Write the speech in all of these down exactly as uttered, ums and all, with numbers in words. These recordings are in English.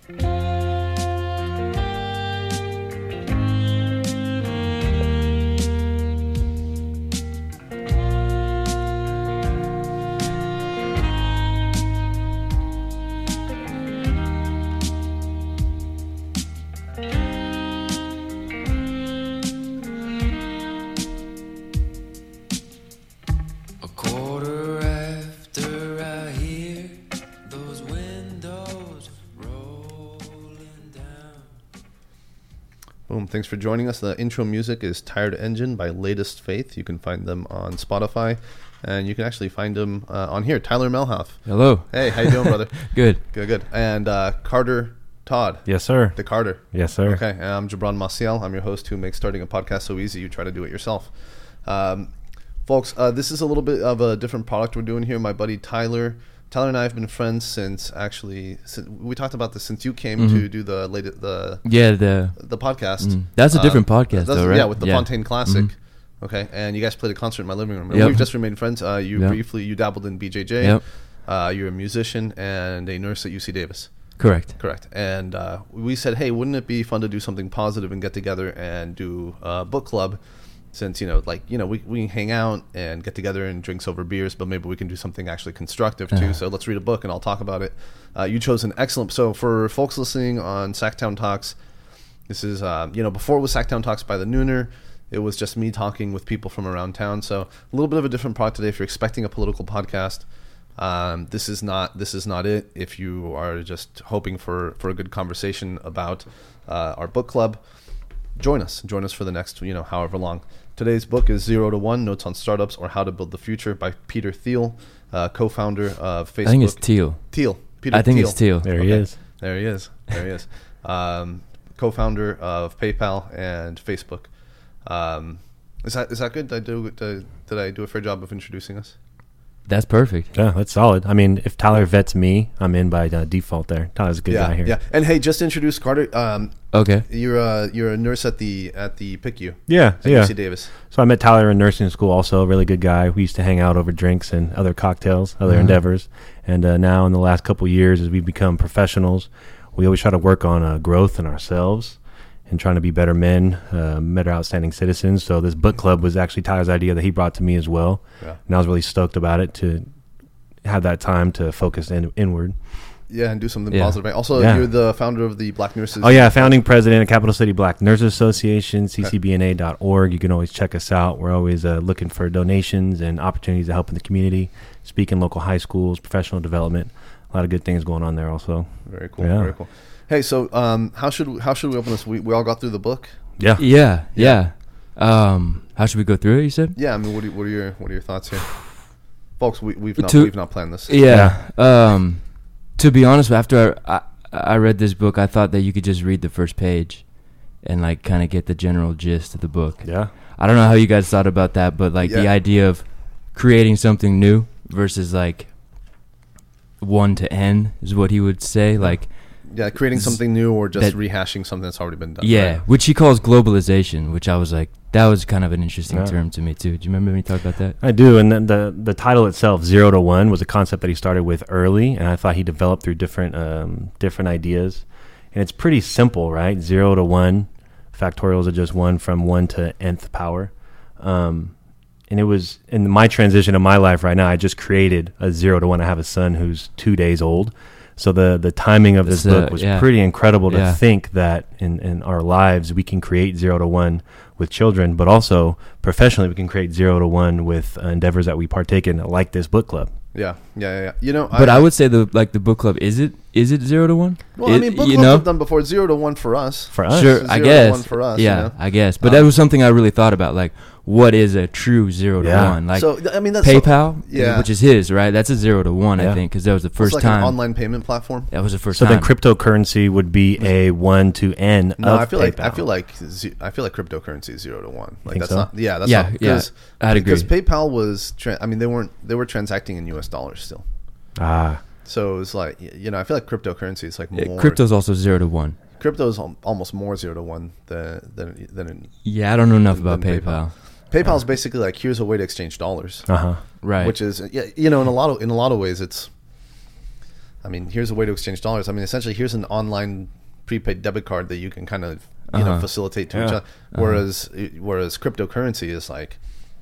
Thanks for joining us. The intro music is Tired Engine by Latest Faith. You can find them on Spotify, and you can actually find them uh, on here. Tyler Melhoff. Hello. Hey, how you doing, brother? Good. Good, good. And uh, Carter Todd. Yes, sir. The Carter. Yes, sir. Okay, and I'm Jabron Maciel. I'm your host who makes starting a podcast so easy you try to do it yourself. Um, folks, uh, this is a little bit of a different product we're doing here. My buddy Tyler Tyler and I have been friends since actually since, we talked about this since you came mm-hmm. to do the latest the yeah the the podcast. Mm. That's a different uh, podcast, though, right? Yeah, with the yeah. Fontaine Classic. Mm-hmm. Okay, and you guys played a concert in my living room. And yep. we've just remained friends. Uh, you yep. briefly you dabbled in B J J. Yep. Uh, you're a musician and a nurse at U C Davis. Correct. Correct. And uh, we said, hey, wouldn't it be fun to do something positive and get together and do a book club? Since, you know, like, you know, we, we hang out and get together and drinks over beers, but maybe we can do something actually constructive too. Uh-huh. So let's read a book and I'll talk about it. Uh, you chose an excellent. So for folks listening on Sacktown Talks, this is, uh, you know, before it was Sacktown Talks by the Nooner, it was just me talking with people from around town. So a little bit of a different product today. If you're expecting a political podcast, um, this is not this is not it. If you are just hoping for, for a good conversation about uh, our book club, join us. Join us for the next, you know, however long. Today's book is Zero to One, Notes on Startups or How to Build the Future by Peter Thiel, uh, co-founder of Facebook. I think it's Thiel. Thiel. Peter I think Thiel. it's Thiel. There okay. he is. There he is. There he is. Um, co-founder of PayPal and Facebook. Um, is that is that good? Did I do did, did I do a fair job of introducing us? That's perfect. Yeah, that's solid. I mean, if Tyler vets me, I'm in by uh, default there. Tyler's a good yeah, guy here. Yeah. And hey, just introduce Carter. Um, okay. You're a you're a nurse at the at the P I C U. Yeah, at yeah. U C Davis. So I met Tyler in nursing school. Also, a really good guy. We used to hang out over drinks and other cocktails, other mm-hmm. endeavors. And uh, now, in the last couple of years, as we've become professionals, we always try to work on uh, growth in ourselves and trying to be better men, uh, better outstanding citizens. So this book club was actually Tyler's idea that he brought to me as well. Yeah. And I was really stoked about it to have that time to focus in, inward. Yeah, and do something yeah. positive. Also, yeah. you're the founder of the Black Nurses. Oh, yeah, founding president of Capital City Black Nurses Association, C C B N A dot org. You can always check us out. We're always uh, looking for donations and opportunities to help in the community, speak in local high schools, professional development. A lot of good things going on there also. Very cool, yeah. very cool. Hey, so um, how should we, how should we open this? We, we all got through the book? Yeah. Yeah, yeah. yeah. Um, how should we go through it, you said? Yeah, I mean, what are, what are your what are your thoughts here? Folks, we, we've not to, we've not planned this. Yeah. yeah. Um, to be honest, after I, I I read this book, I thought that you could just read the first page, and like kind of get the general gist of the book. Yeah. I don't know how you guys thought about that, but like yeah. the idea of creating something new versus like one to N is what he would say. Like. Yeah, creating something new or just that, rehashing something that's already been done. Yeah, right? Which he calls globalization, which I was like, that was kind of an interesting yeah. term to me too. Do you remember me talk about that? I do, and the, the the title itself, Zero to One, was a concept that he started with early, and I thought he developed through different um, different ideas. And it's pretty simple, right? Zero to one, factorials are just one from one to nth power. Um, and it was in my transition of my life right now, I just created a zero to one. I have a son who's two days old. So the, the timing of this it's, book uh, was yeah. pretty incredible to yeah. think that in, in our lives we can create zero to one with children, but also professionally we can create zero to one with uh, endeavors that we partake in, like this book club. Yeah, yeah, yeah. yeah. You know, but I, I would say the like the book club is it is it zero to one? Well, it, I mean, book you clubs know? have done before. Zero to one for us. For us, sure. Zero I guess. To one for us. Yeah, you know? I guess. But um, that was something I really thought about. Like, what is a true zero yeah. to one? Like, so I mean, that's PayPal, so, yeah. which is his, right? That's a zero to one, yeah. I think, because that was the first it's like time. an online payment platform. That was the first so time. then cryptocurrency would be a one to N. No, of I feel like PayPal. I feel like ze- I feel like cryptocurrency is zero to one. Like Think that's so? not. Yeah, that's Yeah, not yeah, because I'd agree. because PayPal was. Tra- I mean, they weren't. They were transacting in U S dollars still. Ah, So it's like y- you know, I feel like cryptocurrency is like Yeah, more. crypto's also zero to one. Crypto is al- almost more zero to one than than than. In, Yeah, I don't know enough than about PayPal. PayPal. PayPal is basically like here's a way to exchange dollars. uh huh. Right. Which is yeah, you know, in a lot of in a lot of ways, it's I mean, here's a way to exchange dollars. I mean, essentially, here's an online prepaid debit card that you can kind of you uh-huh. know facilitate to yeah. each other. Whereas uh-huh. whereas cryptocurrency is like,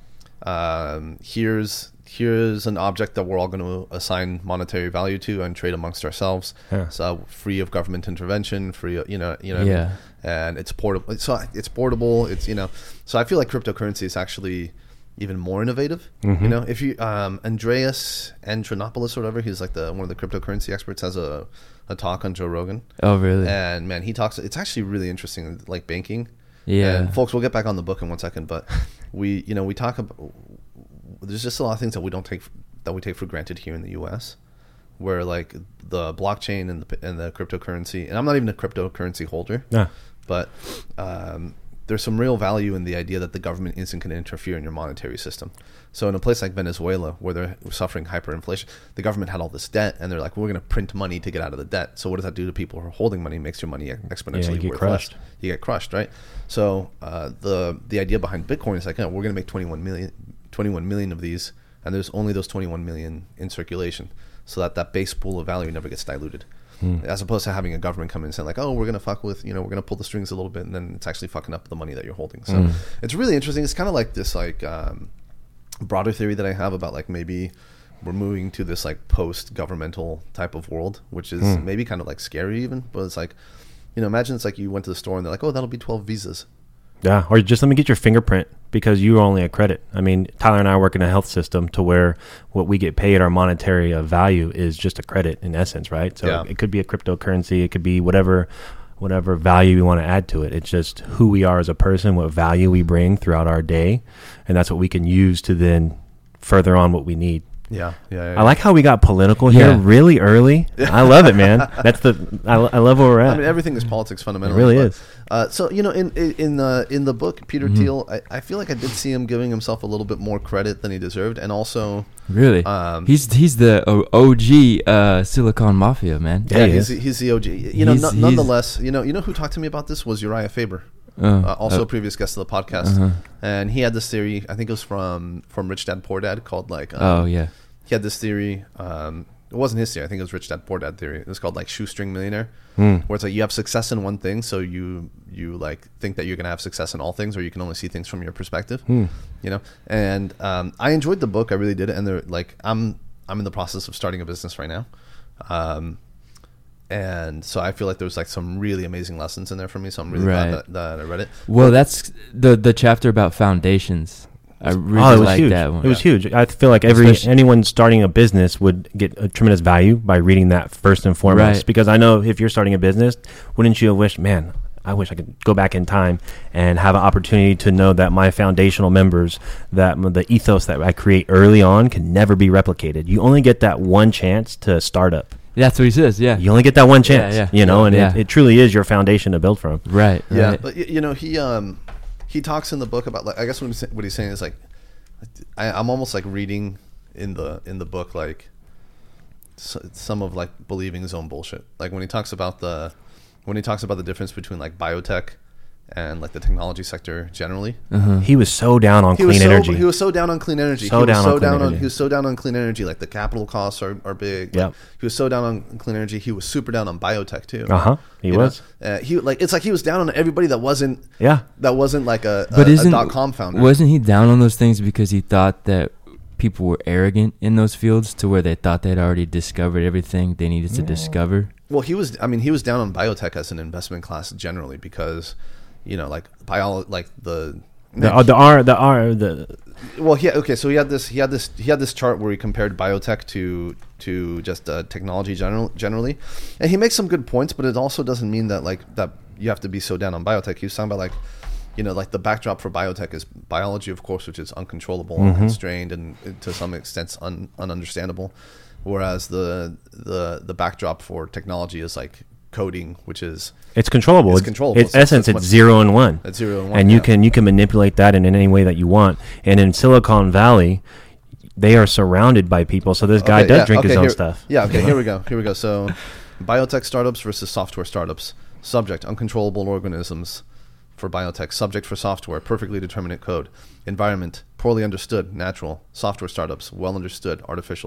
um, here's here's an object that we're all going to assign monetary value to and trade amongst ourselves. Yeah. So free of government intervention, free of, you know you know what yeah. I mean? And it's portable. So it's portable. It's you know. So I feel like cryptocurrency is actually even more innovative. Mm-hmm. You know, if you um, Andreas Antonopoulos or whatever, he's like the one of the cryptocurrency experts, has a, a talk on Joe Rogan. Oh, really? And man, he talks. It's actually really interesting, like banking. Yeah. And folks, we'll get back on the book in one second, but we, you know, we talk about. There's just a lot of things that we don't take that we take for granted here in the U S, where like the blockchain and the and the cryptocurrency, and I'm not even a cryptocurrency holder. Yeah. But um, there's some real value in the idea that the government isn't going to interfere in your monetary system. So in a place like Venezuela, where they're suffering hyperinflation, the government had all this debt, and they're like, we're going to print money to get out of the debt. So what does that do to people who are holding money? It makes your money exponentially yeah, you get worth crushed. less. You get crushed, right? So uh, the the idea behind Bitcoin is like, oh, we're going to make twenty-one million, twenty-one million of these, and there's only those twenty-one million in circulation, so that that base pool of value never gets diluted. Hmm. As opposed to having a government come in and say like, oh, we're going to fuck with, you know, we're going to pull the strings a little bit, and then it's actually fucking up the money that you're holding. So hmm. it's really interesting. It's kind of like this like um, broader theory that I have about like maybe we're moving to this like post-governmental type of world, which is hmm. maybe kind of like scary even, but it's like, you know, imagine it's like you went to the store and they're like, oh, that'll be twelve visas. Yeah, or just let me get your fingerprint because you're only a credit. I mean, Tyler and I work in a health system to where what we get paid, our monetary uh, value is just a credit in essence, right? So yeah. it could be a cryptocurrency, it could be whatever whatever value we want to add to it. It's just who we are as a person, what value we bring throughout our day, and that's what we can use to then further on what we need. Yeah, yeah, yeah. I like how we got political here yeah. really early. I love it, man. That's the I, I love where we're at. I mean, everything is politics fundamentally. It really but, is. Uh, so you know, in in the in the book, Peter mm-hmm. Thiel, I, I feel like I did see him giving himself a little bit more credit than he deserved, and also really, um, he's he's the O G uh, Silicon Mafia man. Yeah, yeah he's he's the O G. You know, he's, n- nonetheless, you know, you know who talked to me about this was Uriah Faber. Uh, uh, also uh, a previous guest of the podcast, uh-huh. and he had this theory. I think it was from from Rich Dad Poor Dad called like. Um, oh yeah. He had this theory. Um, it wasn't his theory. I think it was Rich Dad Poor Dad theory. It was called like shoestring millionaire, mm. where it's like you have success in one thing, so you you like think that you're gonna have success in all things, or you can only see things from your perspective. Mm. You know. And um, I enjoyed the book. I really did. And they're like, I'm I'm in the process of starting a business right now, um, and so I feel like there's like some really amazing lessons in there for me. So I'm really right. glad that, that I read it. Well, that's the the chapter about foundations. I really oh, like huge. that one. It was yeah. huge. I feel like every Especially, anyone starting a business would get a tremendous value by reading that first and foremost. Right. Because I know if you're starting a business, wouldn't you have wished, man, I wish I could go back in time and have an opportunity to know that my foundational members, that the ethos that I create early on can never be replicated. You only get that one chance to start up. That's what he says, yeah. You only get that one chance, yeah, yeah. you know, and yeah. it, it truly is your foundation to build from. Right. Yeah, right. but you know, he um he talks in the book about like I guess what he's, what he's saying is like I, I'm almost like reading in the in the book like so, some of like believing his own bullshit. Like when he talks about the when he talks about the difference between like biotech and like the technology sector generally. Uh-huh. He was so down on he clean so, energy. He was so down on clean energy. So he down was so on clean down energy. on he was so down on clean energy. Like the capital costs are, are big. Yeah. Like, he was so down on clean energy. He was super down on biotech too. Uh huh. He you was. Uh, he like it's like he was down on everybody that wasn't. Yeah. That wasn't like a, but a, isn't, a dot com founder. Wasn't he down on those things because he thought that people were arrogant in those fields to where they thought they'd already discovered everything they needed to yeah. discover? Well, he was. I mean, he was down on biotech as an investment class generally because. You know, like bio, like the the uh, the R the R the. Well, yeah, okay. So he had this, he had this, he had this chart where he compared biotech to to just uh, technology general generally, and he makes some good points. But it also doesn't mean that like that you have to be so down on biotech. He was talking about like, you know, like the backdrop for biotech is biology, of course, which is uncontrollable, mm-hmm. unconstrained, and to some extent un, ununderstandable. Whereas the the the backdrop for technology is like coding, which is it's controllable. It's, it's controllable. In essence, it's zero and one. It's zero and one, and you yeah. can you can manipulate that in any way that you want. And in Silicon Valley, they are surrounded by people. So this guy okay, does yeah, drink okay, his own here, stuff. Yeah. Okay. Here we go. Here we go. So, biotech startups versus software startups. Subject: uncontrollable organisms. For biotech, subject for software, perfectly determinate code. Environment, poorly understood, natural. Software startups, well understood, artificial.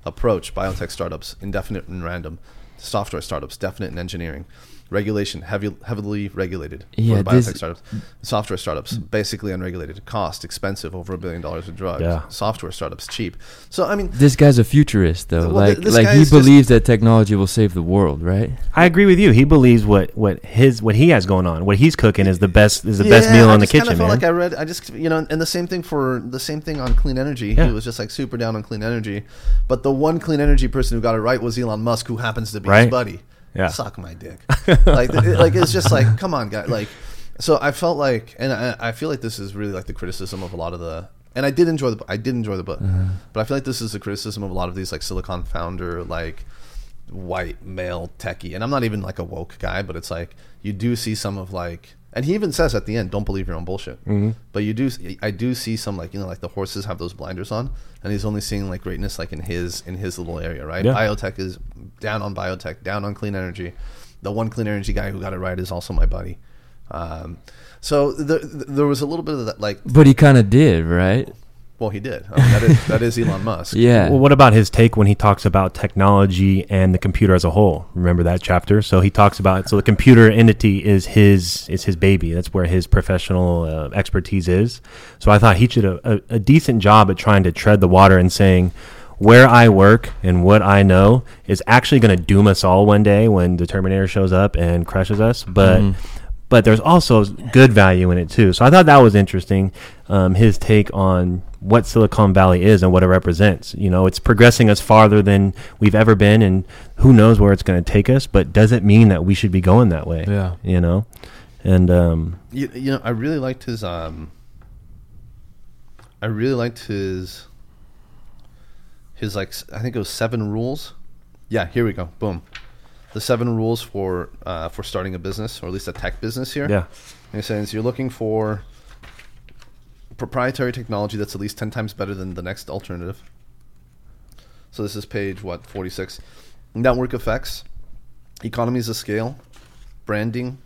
approach, biotech startups, indefinite and random. Software startups, definite in engineering. Regulation, heavy, heavily regulated Yeah, for the biotech this- startups. Software startups, basically unregulated. Cost, expensive, over a billion dollars of drugs. Yeah. Software startups, cheap. So, I mean, This guy's a futurist, though. Well, like, th- this like guy he is just- believes that technology will save the world, right? I agree with you. He believes what, what his what he has going on, what he's cooking is the best is the best meal I in the just kinda kitchen, felt man. like I read, I just, you know, and the same thing for the same thing on clean energy. Yeah. He was just like super down on clean energy, but the one clean energy person who got it right was Elon Musk, who happens to be Right. his buddy. Yeah. Suck my dick. like, it, like it's just like, come on, guy. Like, so I felt like, and I, I feel like this is really like the criticism of a lot of the. And I did enjoy the, I did enjoy the book, Uh-huh. but I feel like this is the criticism of a lot of these like Silicon founder, like white male techie. And I'm not even like a woke guy, but it's like you do see some of like, and he even says at the end, don't believe your own bullshit. Mm-hmm. But you do, I do see some like, you know, like the horses have those blinders on, and he's only seeing like greatness like in his in his little area, right? Yeah. Biotech is down on biotech, down on clean energy. The one clean energy guy who got it right is also my buddy. Um, so there, there was a little bit of that, like, But he kind of did, right? well, he did. I mean, that is that is Elon Musk. Yeah. Well, what about his take when he talks about technology and the computer as a whole? Remember that chapter? So he talks about so the computer entity is his is his baby. That's where his professional uh, expertise is. So I thought he did a, a, a decent job at trying to tread the water and saying, where I work and what I know is actually going to doom us all one day when the Terminator shows up and crushes us. But Mhm. but there's also good value in it too. So I thought that was interesting. Um, his take on what Silicon Valley is and what it represents. You know, it's progressing us farther than we've ever been, and who knows where it's going to take us. But does it mean that we should be going that way? Yeah. You know, and um, You, you know, I really liked his. Um, I really liked his. His like, s- I think it was seven rules. Yeah, here we go. Boom, the seven rules for uh, for starting a business, or at least a tech business here. yeah, And it says you're looking for proprietary technology that's at least ten times better than the next alternative. So this is page, what, forty-six. Network effects, economies of scale, branding,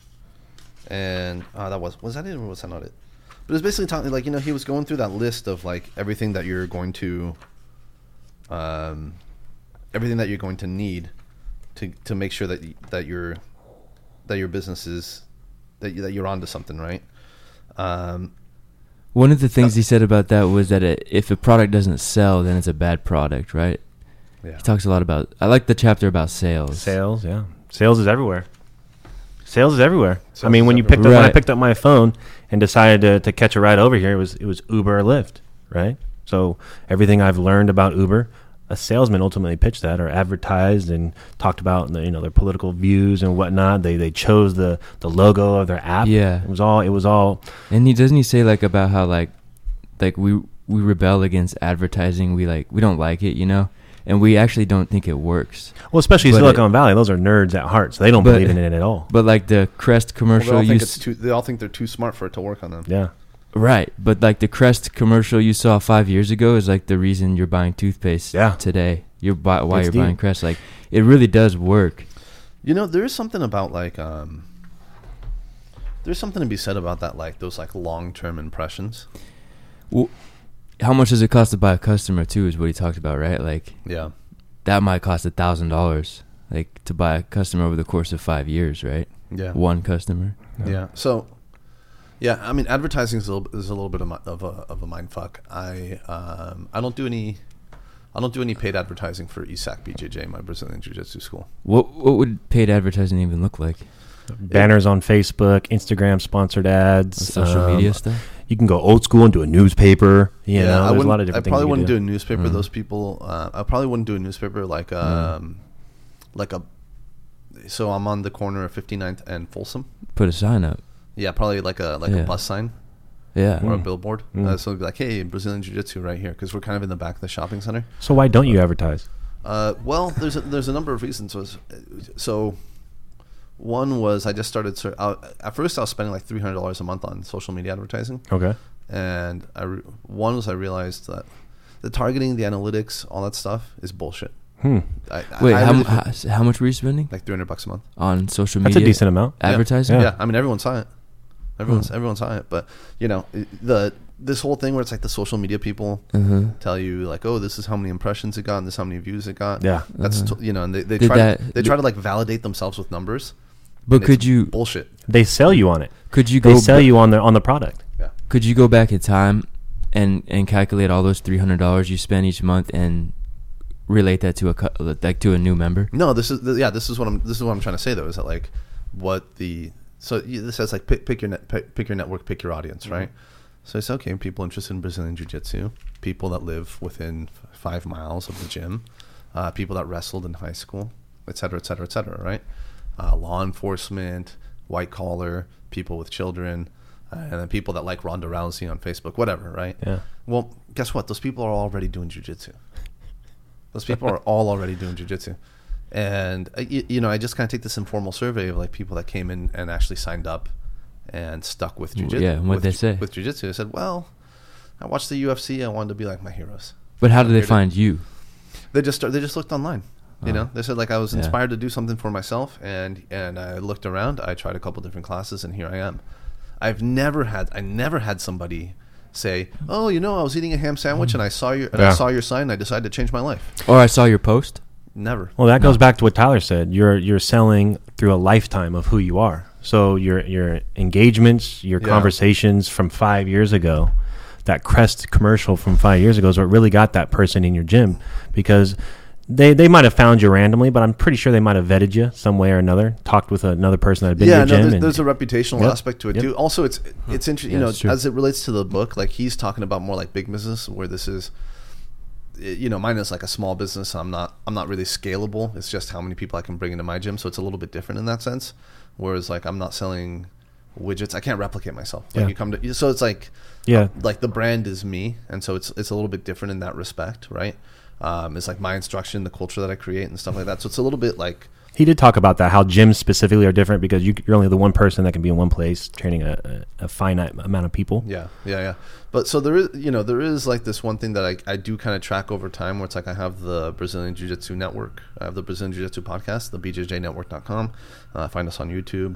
and uh, that was, was that it or was that not it? But it was basically talking, like, you know, he was going through that list of, like, everything that you're going to, um, everything that you're going to need to to make sure that y- that your that your business is that you, that you're onto something, right? Um, One of the things he said about that was that it, if a product doesn't sell, then it's a bad product, right? yeah. He talks a lot about. I like the chapter about sales. sales. Yeah, sales is everywhere. Sales is everywhere. Sales I mean, is when you everywhere. picked up when I Right. picked up my phone and decided to, to catch a ride over here, it was it was Uber or Lyft, right? So everything I've learned about Uber, a salesman ultimately pitched that or advertised and talked about the, you know their political views and whatnot. They they chose the, the logo of their app. Yeah. it was all it was all And he doesn't he say like about how like like we we rebel against advertising. We like we don't like it, you know, and we actually don't think it works. well, especially But Silicon it- Valley. Those are nerds at heart, so they don't But- believe in it at all. But like the Crest Well, they commercial, all you think s- it's too. They all think they're too smart for it to work on them. Yeah, right? But like the Crest commercial you saw five years ago is like the reason you're buying toothpaste. Yeah. Today, you're buy, why It's you're deep. buying Crest. Like it really does work. You know, there is something about like um, there's something to be said about that, like those like long term impressions. Well, how much does it cost to buy a customer too? Is what he talked about, right? Like Yeah. that might cost a thousand dollars, like to buy a customer over the course of five years, right? Yeah. One customer. Yeah. So, yeah, I mean, advertising is a little, is a little bit of, mi- of a of a mind fuck. I um I don't do any, I don't do any paid advertising for E S A C B J J, my Brazilian Jiu Jitsu school. What what would paid advertising even look like? banners on Facebook, Instagram sponsored ads, Social um, media stuff. You can go old school and do a newspaper. You know, I there's a wouldn't. lot of I different probably things. wouldn't do you a can newspaper. Mm. Those people. Uh, I probably wouldn't do a newspaper like um, like a. So I'm on the corner of fifty-ninth and Folsom. Put a sign up. Yeah, probably like a like Yeah. a bus sign Yeah. or a Mm. billboard. Mm. Uh, so it'd be like, hey, Brazilian Jiu Jitsu right here, because we're kind of in the back of the shopping center. So why don't you advertise? Uh, well, there's a, there's a number of reasons. Was so one was I just started. ser- I, at first, I was spending like three hundred dollars a month on social media advertising, Okay. and I re- one was I realized that the targeting, the analytics, all that stuff is bullshit. Hmm. I, I- Wait, I how, really how feel- how much were you spending like three hundred bucks a month. on social That's media? a decent amount. Yeah. Advertising. Yeah. Yeah. I mean everyone saw it. Everyone's everyone saw it, but you know the this whole thing where it's like the social media people Uh-huh. tell you like, oh, this is how many impressions it got, and this is how many views it got. Yeah. That's Uh-huh. t- you know, and they, they Did try that- to, they try to like validate themselves with numbers. But and could it's you bullshit? They sell you on it. could you They go sell ba- you on the on the product. could you go back in time and and calculate all those three hundred dollars you spend each month and relate that to a cu- like to a new member? No, this is yeah. This is what I'm. This is what I'm trying to say though. Is that like what the so you- this says like pick, pick your net, pick, pick your network, pick your audience, right? So it's okay. People interested in Brazilian Jiu-Jitsu, people that live within f- five miles of the gym, uh, people that wrestled in high school, et cetera, et cetera, et cetera, right? Uh, law enforcement, white collar, people with children, uh, and then people that like Ronda Rousey on Facebook, whatever, right? Yeah. Well, guess what? Those people are already doing jiu-jitsu. Those people are all already doing jiu-jitsu. And, uh, you, you know, I just kind of take this informal survey of, like, people that came in and actually signed up and stuck with jiu-jitsu. Yeah, what'd with, they say? With jiu-jitsu. I said, well, I watched the U F C. I wanted to be like my heroes. But how did I'm they here to- find you? They just start, they just looked online. You Oh. know, they said, like, I was Yeah. inspired to do something for myself, and and I looked around. I tried a couple different classes, and here I am. I've never had I never had somebody say, "Oh, you know, I was eating a ham sandwich, and I saw your and I Yeah. saw your sign, and I decided to change my life." Or I saw your post. Never. Well, that No. goes back to what Tyler said. You're you're selling through a lifetime of who you are. So your your engagements, your Yeah. conversations from five years ago, that Crest commercial from five years ago is what really got that person in your gym, because they they might have found you randomly, but I'm pretty sure they might have vetted you some way or another, talked with another person that had been Yeah, in no, your gym. there's, and, there's a reputational Yep. aspect to it Yep. too. Also, it's it's interesting, you Yeah, know, it's true. as it relates to the book. Like, he's talking about more like big business, where this is, you know, mine is like a small business. I'm not I'm not really scalable. It's just how many people I can bring into my gym, so it's a little bit different in that sense. Whereas, like, I'm not selling widgets. I can't replicate myself. Like, Yeah. you come to, so it's like, yeah, like the brand is me, and so it's it's a little bit different in that respect, right? Um, it's like my instruction, the culture that I create, and stuff like that. So it's a little bit like, he did talk about that, how gyms specifically are different because you, you're only the one person that can be in one place training a, a, a finite amount of people. yeah, yeah, yeah. But so there is, you know, there is like this one thing that I, I do kind of track over time, where it's like I have the Brazilian Jiu-Jitsu Network, I have the Brazilian Jiu-Jitsu podcast, the b j j network dot com. Uh, find us on YouTube.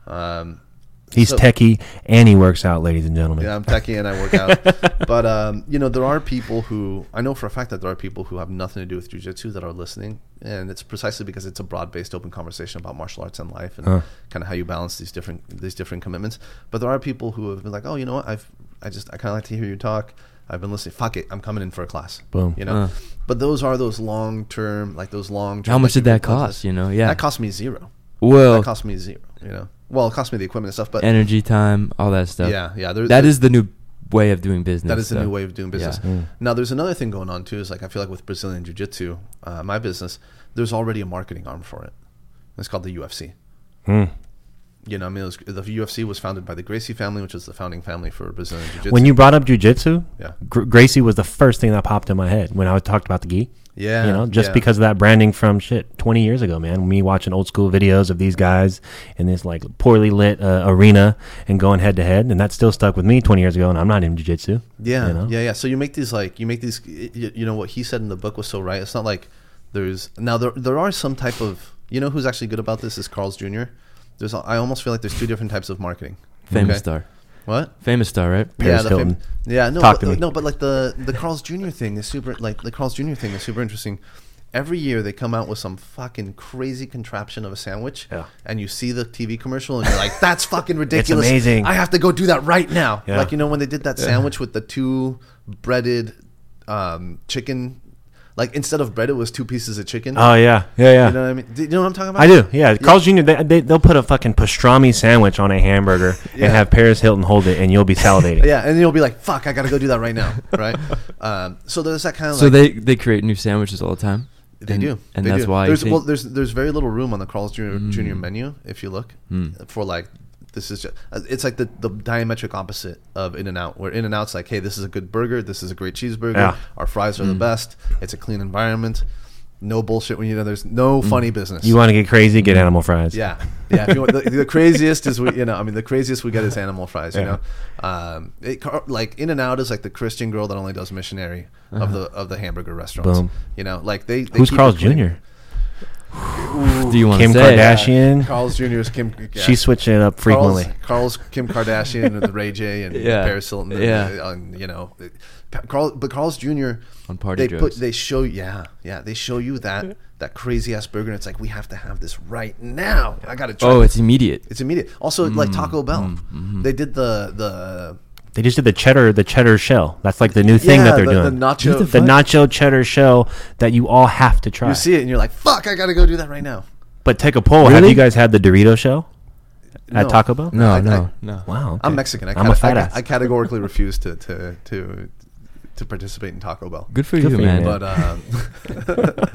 Um, He's so- techie and he works out, ladies and gentlemen. Yeah, I'm techie and I work out. But, um, you know, there are people who, I know for a fact that there are people who have nothing to do with jiu-jitsu that are listening. And it's precisely because it's a broad-based open conversation about martial arts and life and Huh. kind of how you balance these different these different commitments. But there are people who have been like, oh, you know what, I've I just, I kind of like to hear you talk. I've been listening. Fuck it, I'm coming in for a class. Boom. You know? Uh. But those are those long-term, like those long-term. How much like did that classes. cost? You know, yeah. That cost me zero. Well, That cost me zero, you know? Well, it cost me the equipment and stuff, but energy, time, all that stuff. yeah, yeah. There, That there- is the new way of doing business. That is the so. new way of doing business. Yeah. Mm. Now, there's another thing going on too. Is like I feel like with Brazilian Jiu-Jitsu, uh, my business, there's already a marketing arm for it. It's called the U F C. Hmm. You know, I mean, it was, the U F C was founded by the Gracie family, which is the founding family for Brazilian Jiu-Jitsu. When you brought up jujitsu, Yeah. Gr- Gracie was the first thing that popped in my head when I talked about the gi. yeah, You know, just yeah. because of that branding from shit twenty years ago, man. Me watching old school videos of these guys in this like poorly lit uh, arena and going head to head, and that still stuck with me twenty years ago. And I'm not in jiu-jitsu. Yeah, you know? yeah, yeah. So you make these like you make these. You, you know what he said in the book was so right. It's not like there's now there there are some type of, you know who's actually good about this is Carl's Junior There's I almost feel like there's two different types of marketing. Famous Okay? star. What? Famous star, right? Paris the Hilton. fam- yeah, no, Talk but, to me. no, but like the the Carl's Junior thing is super. Like the Carl's Junior thing is super interesting. Every year they come out with some fucking crazy contraption of a sandwich, Yeah. and you see the T V commercial, and you're like, "That's fucking ridiculous! amazing. I have to go do that right now." Yeah. Like, you know, when they did that sandwich with the two breaded um, chicken, like instead of bread, it was two pieces of chicken. Oh yeah, yeah, yeah. You know what I mean? Do you know what I'm talking about? I do. Yeah, Carl's Junior They, they they'll put a fucking pastrami sandwich on a hamburger Yeah. and have Paris Hilton hold it, and you'll be salivating. Yeah, and you'll be like, "Fuck, I gotta go do that right now," right? um, so there's that kind of So like, they they create new sandwiches all the time. They and, do, and They that's do. why. There's you well, think, there's there's very little room on the Carl's Junior Mm. Junior menu if you look Mm. for like this is just uh, it's like the the diametric opposite of In-N-Out, where In-N-Out's like, hey, this is a good burger, this is a great cheeseburger, Yeah. our fries are the Mm. best, it's a clean environment, no bullshit when you know there's no funny business. You want to get crazy? Get animal fries. Yeah, yeah. If you want, the, the craziest is we, you know, I mean, the craziest we get is animal fries. You Yeah. know, um, it, car- like In-N-Out is like the Christian girl that only does missionary of the of the hamburger restaurants. Boom. You know, like they. they Who's keep Carl's it clean. Junior? Ooh, do you want to Kim say? Kardashian. Yeah, Carl's Junior's Kim. Yeah. She's switching it up frequently. Carl's, Carl's Kim Kardashian with Ray J and Yeah. Paris Hilton. And, Yeah. uh, and, you know, Carl, but Carl's Junior On party they drugs. put they show yeah yeah they show you that that crazy ass burger and it's like we have to have this right now. I gotta try. Oh, it. it's immediate. It's immediate. Also, like Taco Bell, mm-hmm. they did the the They just did the cheddar, the cheddar shell. That's like the new thing yeah, that they're the, doing. the nacho. The, fuck? nacho cheddar shell that you all have to try. you see it and you're like, fuck, I gotta go do that right now. But take a poll. Have Really? you guys had the Dorito shell at No. Taco Bell? No, I- no, I- no. Wow. okay. I'm Mexican. I, I'm a cate- fat I, ass. I categorically refuse to to to to participate in Taco Bell. Good for Good you, for you, man. man. But um,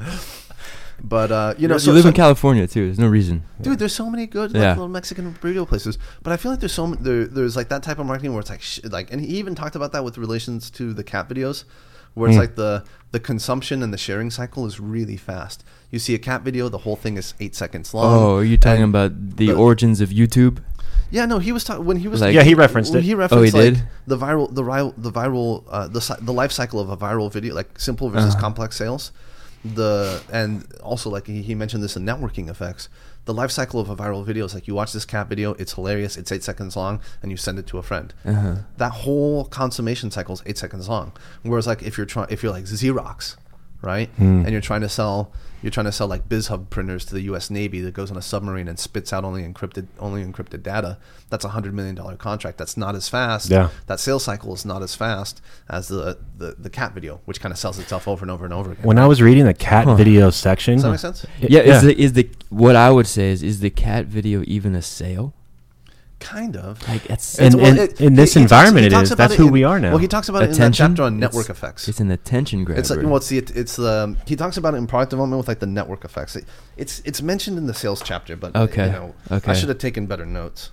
but uh, you know, you so, live so- in California too. There's no reason. dude, there's so many good like, Yeah. little Mexican burrito places. But I feel like there's so m- there, there's like that type of marketing where it's like sh- like, and he even talked about that with relations to the cat videos, where it's Mm. like the the consumption and the sharing cycle is really fast. You see a cat video, the whole thing is eight seconds long. Oh, are you talking and about the the- origins of YouTube? Yeah, no, he was talking when he was Like- Yeah, he referenced when it. He Oh, referenced he like did? the viral, the viral, the viral, uh, the cy- the life cycle of a viral video, like simple versus Uh-huh. complex sales. The and also like he, he mentioned this in networking effects. The life cycle of a viral video is like you watch this cat video, it's hilarious, it's eight seconds long, and you send it to a friend. Uh-huh. That whole consummation cycle is eight seconds long. Whereas like if you're trying, if you're like Xerox, right, and you're trying to sell. You're trying to sell like BizHub printers to the U S Navy that goes on a submarine and spits out only encrypted only encrypted data. That's a hundred million dollar contract. That's not as fast. Yeah. That sales cycle is not as fast as the, the, the cat video, which kind of sells itself over and over and over again. When I was reading the cat Huh. video section, Does that make sense? Yeah, is the is the what I would say is is the cat video even a sale? Kind of. Like it's And- Well, and it- in he- this he talks- environment he it talks is. about That's it who in- we are now. Well, he talks about it in that attention. chapter on network It's- effects. It's an attention grabber. It's like well, it's the it's the he talks about it in product development with like the network effects. It, it's it's mentioned in the sales chapter, but Okay, you know, okay. I should have taken better notes.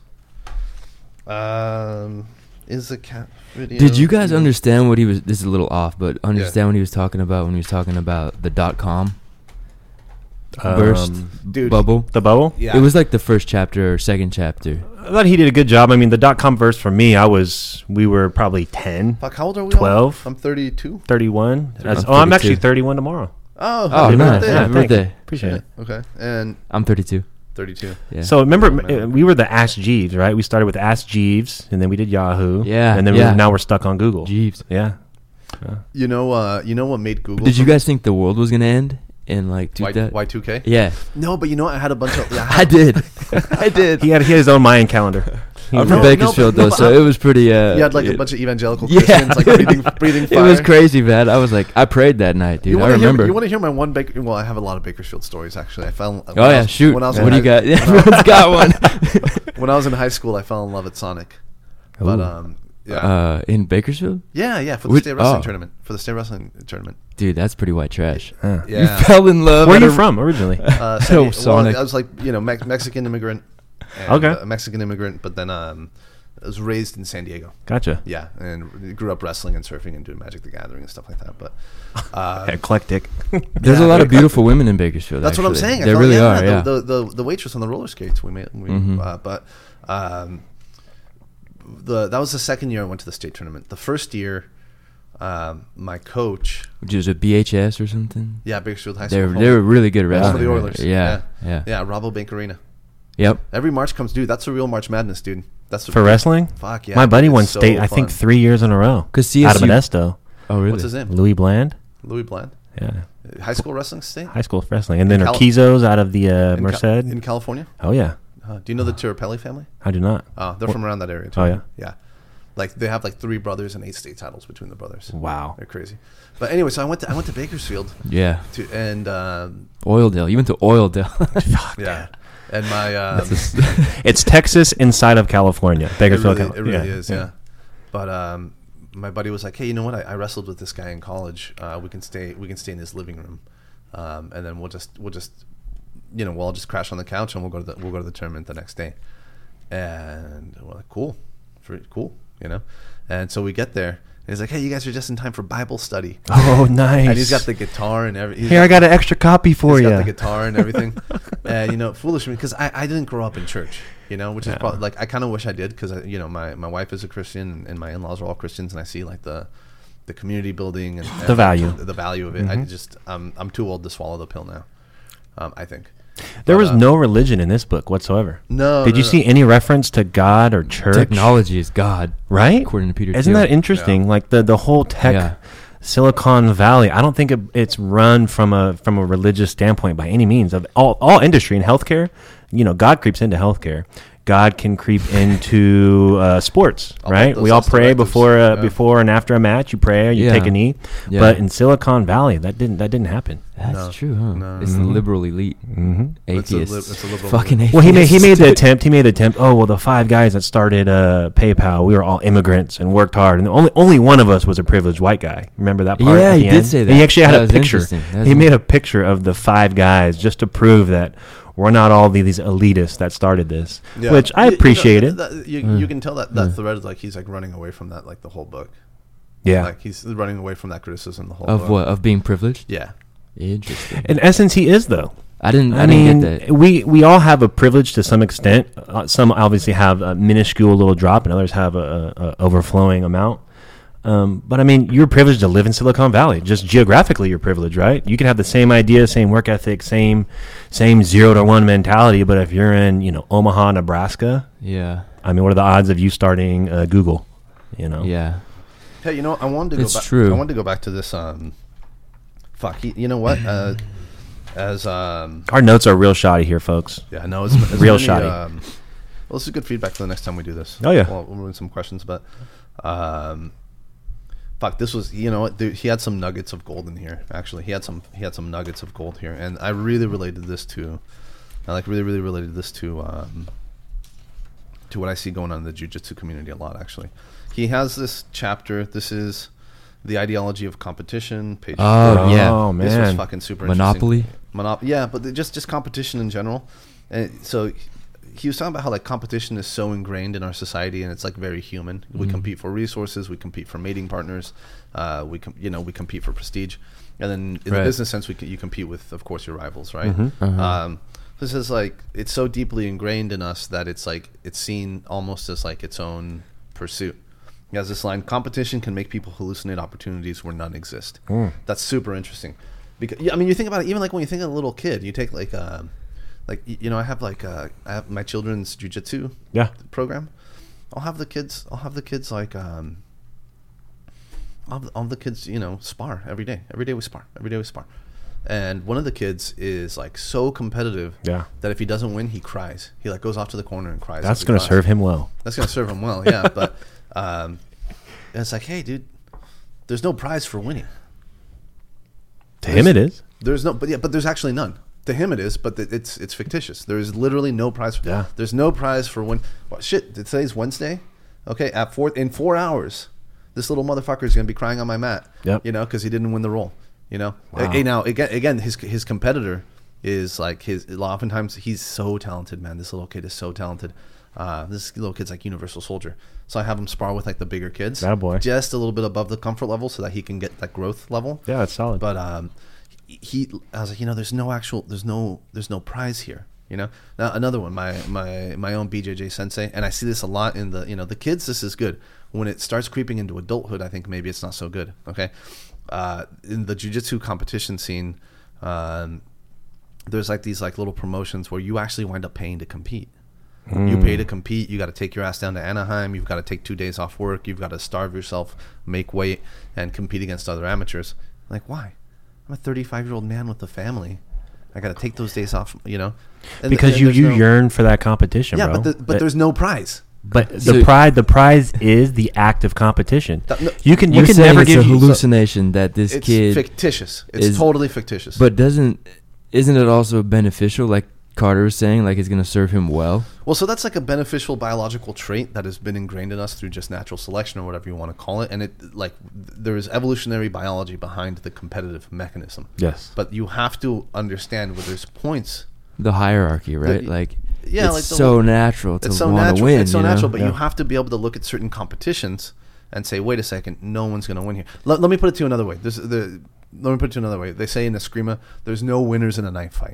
Um, is the cat video? Did you guys understand what he was? This is a little off, but understand Yeah. what he was talking about when he was talking about the dot com burst Um, Dude, bubble. the bubble. Yeah, It was like the first chapter or second chapter. I thought he did a good job. I mean, the dot com verse for me, I was we were probably ten, Fuck, how old are we? all? twelve. I'm thirty-two. thirty-one. That's, I'm oh, I'm thirty-two. actually thirty-one tomorrow. Oh, Oh, happy nice. birthday. Yeah, Yeah, thank birthday. you. Appreciate it. Okay, and I'm thirty-two. thirty-two. Yeah. So remember, Oh, man. uh, we were the Ask Jeeves, right? We started with Ask Jeeves, and then we did Yahoo. Yeah, and then yeah. we, now we're stuck on Google. Jeeves. Yeah. You know, uh, you know what made Google? Did you guys think the world was gonna end in like two Y thousand? two K? Yeah, No, but you know, what? I had a bunch of. Yeah, I did. I did. He had he had his own Mayan calendar. He I'm was- from No, no, Bakersfield but- no, though, but so I- it was pretty. Uh, You had like a it- bunch of evangelical Yeah. Christians like breathing, breathing fire. It was crazy, man. I was like, I prayed that night, dude. You I wanna remember. Hear, you want to hear my one Baker? Well, I have a lot of Bakersfield stories actually. I fell. oh yeah, shoot. When I was What in do you high- got? Everyone's got one. When I was in high school, I fell in love with Sonic. But Ooh. um, yeah, Uh, in Bakersfield, yeah, yeah, for the which- state wrestling oh. tournament. For the state wrestling tournament. dude, that's pretty white trash. Huh. Yeah. You fell in love. Where are at you a- from originally? Uh, Oh, San Diego- Sonic. Well, I was like, you know, Mex- Mexican immigrant. And, Okay. uh, Mexican immigrant, but then um, I was raised in San Diego. Gotcha. Yeah, and grew up wrestling and surfing and doing Magic the Gathering and stuff like that. But uh, Eclectic. There's Yeah, a lot very of beautiful women in Bakersfield. that's what I'm actually. saying. I There felt- really yeah, are. the, Yeah. The, the the waitress on the roller skates we made. We, Mhm. uh, but um, the that was the second year I went to the state tournament. The first year, um, my coach, Which is a B H S or something. yeah, Bakersfield High School, They're home- they were really good at home wrestling. of the right? Oilers. Yeah, yeah, yeah, Rabobank Arena. Yep. Every March comes, dude. That's the real March Madness, dude. That's the For wrestling? Fuck yeah. My buddy it's won so state, I think, fun. three years in a row. 'Cause C Out S of U Modesto. Oh really? What's his name? Louis Bland. Louis Bland. Yeah. High school wrestling state. High school wrestling. And then In Cal- Urquizo's out of the uh, in, Merced. Cal- in California. oh, yeah. Uh, do you know the Tirapelli family? I do not. Oh, they're Wh- from around that area too. Oh, yeah? Yeah. Like they have like three brothers and eight state titles between the brothers. Wow. They're crazy. But anyway, so I went to I went to Bakersfield Yeah. to and um, Oildale. You went to Oildale. yeah, and my um, It's Texas inside of California. it Bakersfield, really, Cal- it really yeah. is, yeah. But um, my buddy was like, "Hey, you know what? I, I wrestled with this guy in college. Uh, we can stay we can stay in his living room, um, and then we'll just we'll just you know we'll all just crash on the couch and we'll go to the we'll go to the tournament the next day." And we're like, "Cool, for, cool," you know. And so we get there. And he's like, "Hey, you guys are just in time for Bible study." Oh, nice. And he's got the guitar and everything. Here, I got an extra copy for He's you. got the guitar and everything. And, you know, foolish me because I, I didn't grow up in church, you know, which is Yeah. probably like I kind of wish I did because, you know, my, my wife is a Christian and, and my in laws are all Christians. And I see like the the community building and, and The value. the, the value of it. I Mhm. just, um, I'm too old to swallow the pill now, um, I think. There But, was uh, no religion in this book whatsoever. No. Did no, you no. see any reference to God or church? Technology is God, Right? according to Peter Isn't Thiel. that interesting? Yeah. Like the, the whole tech Yeah. Silicon Valley. I don't think it, it's run from a from a religious standpoint by any means. Of all all industry in healthcare, you know, God creeps into healthcare. God can creep into uh, sports, All right? those We all pray directives, before uh, yeah. before and after a match. You pray, you Yeah. take a knee. Yeah. But in Silicon Valley, that didn't that didn't happen. That's No. true, huh? No. It's the Mhm. liberal elite. Mm-hmm. It's a li- Atheists. it's a liberal Fucking elite. atheists. Well, he made he made the attempt. He made the attempt. Oh well, the five guys that started uh, PayPal, we were all immigrants and worked hard, and only only one of us was a privileged white guy. Remember that part? Yeah, at he the did end? say And that. He actually had That a was picture. interesting. That was He made in- a picture of the five guys just to prove that we're not all the, these elitists that started this, Yeah. which I You- you know, appreciate it. that- you, Mm. you can tell that that Mm. thread is like he's like running away from that like the whole book. Yeah. Like he's running away from that criticism the whole Of book. what? Of being privileged? Yeah. Interesting. In essence, he is though. I didn't. I, I didn't mean, get that. we we all have a privilege to some extent. Uh, some obviously have a minuscule little drop, and others have a, a, a overflowing amount. Um, but I mean, you're privileged to live in Silicon Valley. Just geographically, you're privileged, right? You can have the same idea, same work ethic, same same zero to one mentality. But if you're in, you know, Omaha, Nebraska, Yeah. I mean, what are the odds of you starting uh, Google? You know, Yeah. Hey, you know, I wanted to go It's back. true. I wanted to go back to this. Um, fuck. You, you know what? Uh, as um, our notes are real shoddy here, folks. yeah, no, it's, it's Real many, shoddy. Um, well, this is good feedback for the next time we do this. Oh, yeah. Well, we'll run some questions, but um, fuck, this was. You know what? There, he had some nuggets of gold in here. Actually, he had some. He had some nuggets of gold here, and I really related this to. I like really, really related this to. Um, to what I see going on in the jiu-jitsu community a lot, actually. He has this chapter. This is the ideology of competition. Page Oh, four. yeah. Oh This was man, fucking super Monopoly. interesting. Monop- yeah, but the- just just competition in general. And so he was talking about how like competition is so ingrained in our society, and it's like very human. We Mhm. compete for resources, we compete for mating partners, uh, we com- you know we compete for prestige, and then in Right. the business sense, we c- you compete with, of course, your rivals, right? Mhm. Uh-huh. Um, this is like it's so deeply ingrained in us that it's like it's seen almost as like its own pursuit. He has this line: competition can make people hallucinate opportunities where none exist. Mm. That's super interesting. Because yeah, I mean, you think about it. Even like when you think of a little kid, you take like, uh, like y- you know, I have like uh, I have my children's jujitsu yeah, program. I'll have the kids. I'll have the kids like, um, I'll have, I'll have the kids, you know, spar every day. Every day we spar. Every day we spar. And one of the kids is like so competitive yeah. that if he doesn't win, he cries. He like goes off to the corner and cries. That's every gonna class. serve him well. That's gonna serve him well, yeah. But um, it's like, hey, dude, there's no prize for winning. To him, it is. There's no, but yeah, but there's actually none. To him, it is, but th- it's it's fictitious. There is literally no prize. For, Yeah. There's no prize for win. Well, shit, today's Wednesday. Okay, at four in four hours, this little motherfucker is gonna be crying on my mat. Yep. You know, because he didn't win the roll. You know. Wow. Hey, now again, again, his his competitor is like his. Oftentimes, he's so talented, man. This little kid is so talented. Uh, this little kid's like Universal Soldier. So I have him spar with like the bigger kids. Attaboy. Just a little bit above the comfort level, so that he can get that growth level. Yeah, it's solid. But um, he, I was like, you know, there's no actual, there's no, there's no prize here. You know, now another one, my my my own B J J sensei, and I see this a lot in the, you know, the kids. This is good. When it starts creeping into adulthood, I think maybe it's not so good. Okay, uh, in the jiu-jitsu competition scene, um, there's like these like little promotions where you actually wind up paying to compete. You pay to compete. You got to take your ass down to Anaheim. You've got to take two days off work. You've got to starve yourself, make weight, and compete against other amateurs. Like, why? I'm a thirty-five-year-old man with a family. I got to take those days off, you know? And because and you, there's you no- yearn for that competition, Yeah, bro. but the, but there's no prize. But So- the pride, the prize is the act of competition. That- no, You can, you You're can saying never it's give a you. hallucination that this It's kid. fictitious. It's is- totally fictitious. But doesn't isn't it also beneficial? Like Carter was saying, like it's going to serve him well. Well, so that's like a beneficial biological trait that has been ingrained in us through just natural selection or whatever you want to call it. And it like th- there is evolutionary biology behind the competitive mechanism. Yes. But you have to understand where there's points. The hierarchy, right? The- like Yeah, it's like the- so natural to It's so want to natural. win. it's so you know? natural, but Yeah. you have to be able to look at certain competitions and say, wait a second, no one's going to win here. Let, let me put it to you another way. This, the, let me put it to you another way. They say in Eskrima, there's no winners in a knife fight.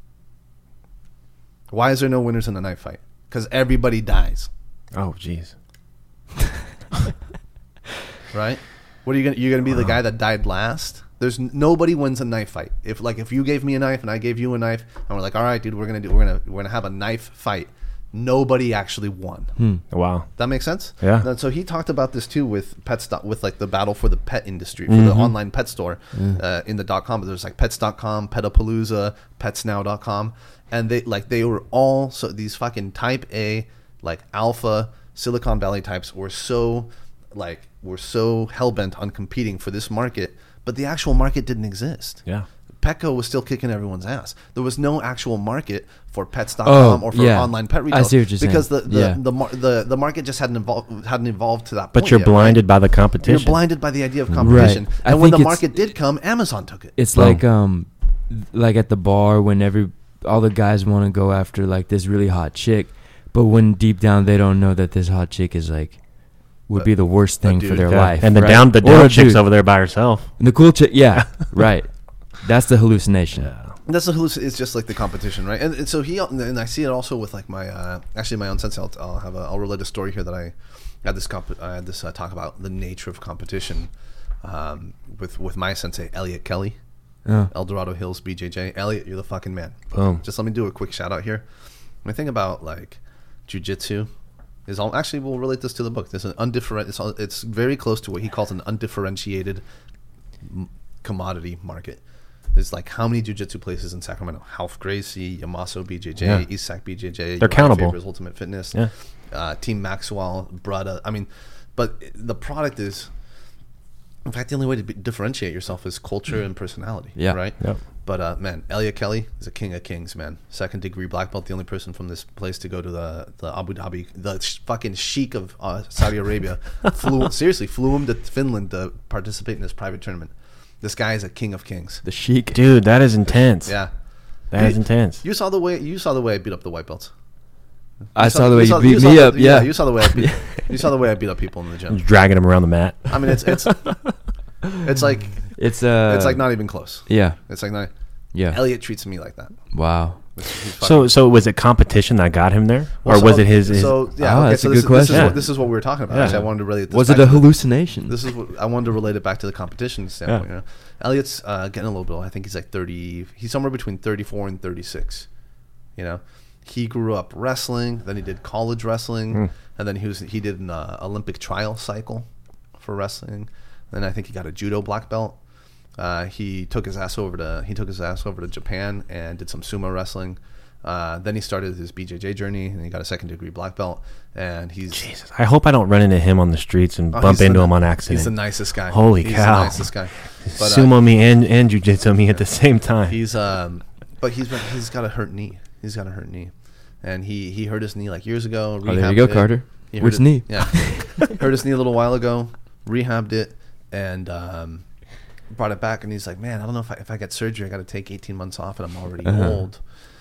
Why is there no winners in a knife fight? Because everybody dies, Oh, jeez. right? What are you going to, you're going to be the guy that died last? There's n- nobody wins a knife fight. If like if you gave me a knife and I gave you a knife and we're like, all right, dude, we're gonna do we're gonna we're gonna have a knife fight. Nobody actually won. Hmm. Wow. That makes sense. Yeah. And so he talked about this too with pets with like the battle for the pet industry for mm-hmm. the online pet store mm. uh, in the dot com. There's like pets dot com, Petapalooza, pets now dot com, and they like they were all so these fucking type A like alpha Silicon Valley types were so like were so hell bent on competing for this market, but the actual market didn't exist. Yeah. Petco was still kicking everyone's ass. There was no actual market for pets dot com oh, or for yeah. online pet retail. I see what you're because saying. the the, yeah. the, the, the the market just hadn't evolved hadn't evolved to that but point. You're yet, blinded right? by the competition. You're blinded by the idea of competition. Right. And I when the think market did come, Amazon took it. It's Boom. like um like at the bar when every all the guys want to go after like this really hot chick, but when deep down they don't know that this hot chick is like would be the worst thing dude, for their Yeah. life. And the right? down the Or down a chick's dude. over there by herself. And the cool chick, yeah, right. That's the hallucination. Yeah. That's a halluc- It's just like the competition, right? And, and so he and I see it also with like my uh, actually my own sense. I'll, I'll have a I'll relate a story here that I had this comp- I had this uh, talk about the nature of competition um, with with my sensei Elliot Kelly, Oh. El Dorado Hills B J J. Elliot, you're the fucking man. Boom. Just let me do a quick shout out here. When I think about like jujitsu, is all actually we'll relate this to the book. There's an undifferent. It's all, it's very close to what he calls an undifferentiated m- commodity market. There's like how many jiu-jitsu places in Sacramento? Half Gracie, Yamaso B J J, Yeah. East Sac B J J. They're Uriah countable. Faber's Ultimate Fitness, Yeah. uh, Team Maxwell, Brada. I mean, but the product is, in fact, the only way to be, differentiate yourself is culture and personality. Yeah. Right. Yep. But uh, man, Elliot Kelly is a king of kings, man. Second degree black belt, the only person from this place to go to the, the Abu Dhabi, the sh- fucking sheik of uh, Saudi Arabia, flew seriously flew him to Finland to participate in this private tournament. This guy is a king of kings. The chic. Dude, that is intense. Yeah, That You- is intense. you saw the way you saw the way I beat up the white belts. I You saw the way you saw- beat saw me the- up. Yeah. you saw the way I beat. You saw the way I beat up people in the gym. Dragging them around the mat. I mean, it's it's it's like It's uh. it's like not even close. Yeah. It's like not. Yeah. Elliot treats me like that. Wow. He's fucking- So, so was it competition that got him there, Well, or so- was it his? his So yeah, Ah, okay. that's So a this, good is, this, is question. what, this is what we were talking about. Yeah. Actually, I wanted to relate. This Was back it a to the- hallucination? This is what I wanted to relate it back to the competition standpoint. Yeah. You know? Elliot's uh, getting a little bit. I think he's like thirty. He's somewhere between thirty-four and thirty-six. You know, he grew up wrestling. Then he did college wrestling, Mm. and then he was he did an uh, Olympic trial cycle for wrestling. Then I think he got a judo black belt. Uh, he took his ass over to he took his ass over to Japan and did some sumo wrestling. Uh, then he started his B J J journey, and he got a second degree black belt. And he's Jesus, I hope I don't run into him on the streets and oh, bump he's into the, him on accident. He's the nicest guy. Holy he's cow. the nicest guy. But, uh, Sumo me and and jujitsu me at the same time. He's um, but he's been, he's got a hurt knee. He's got a hurt knee, and he, he hurt his knee like years ago. Oh, there you rehabbed go, it. Carter. He hurt Which it- knee? Yeah, hurt his knee a little while ago. Rehabbed it and um, brought it back. And he's like, man, I don't know if I, if I get surgery, I got to take eighteen months off, and I'm already Uh-huh. old.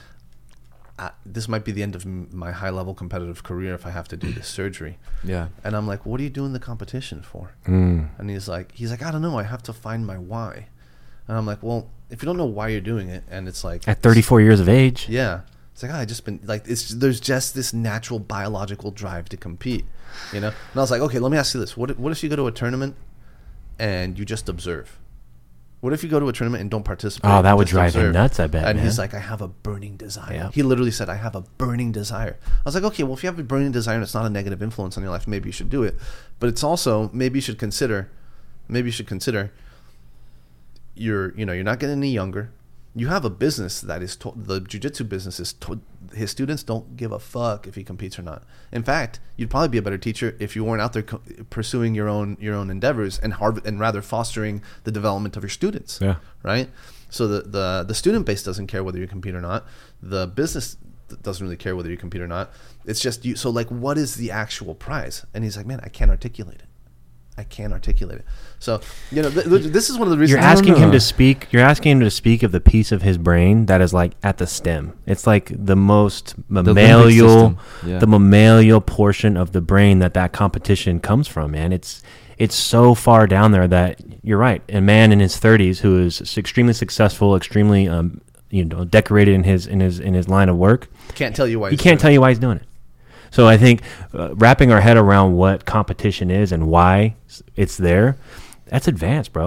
I, this might be the end of m- my high level competitive career if I have to do this surgery. Yeah. And I'm like, what are you doing the competition for? Mm. And he's like, he's like, I don't know. I have to find my why. And I'm like, well, if you don't know why you're doing it, and it's like At thirty-four years of age. yeah, it's like oh, I just been like it's there's just this natural biological drive to compete, you know. And I was like, okay, let me ask you this: what if, what if you go to a tournament and you just observe? What if you go to a tournament and don't participate? Oh, that and would just drive him observe? nuts, I bet, And he's man. like, I have a burning desire. Yeah. He literally said, I have a burning desire. I was like, okay, well, if you have a burning desire and it's not a negative influence on your life, maybe you should do it. But it's also maybe you should consider, maybe you should consider. You're, you know, you're not getting any younger. You have a business that is to- the jiu-jitsu business is to- his students don't give a fuck if he competes or not. In fact, you'd probably be a better teacher if you weren't out there co- pursuing your own your own endeavors and hard and rather fostering the development of your students. Yeah. Right. So the the the student base doesn't care whether you compete or not. The business th- doesn't really care whether you compete or not. It's just you. So like, what is the actual prize? And he's like, man, I can't articulate it. I can't articulate it. So, you know, th- th- this is one of the reasons. You're asking him know. to speak. You're asking him to speak of the piece of his brain that is like at the stem. It's like the most limbic mammalial, system. Yeah. the mammalial portion of the brain that that competition comes from. Man, it's it's so far down there that you're right. A man in his thirties who is extremely successful, extremely um, you know, decorated in his in his in his line of work. Can't tell you why. He can't tell you why he's doing it. So I think uh, wrapping our head around what competition is and why it's there, that's advanced, bro.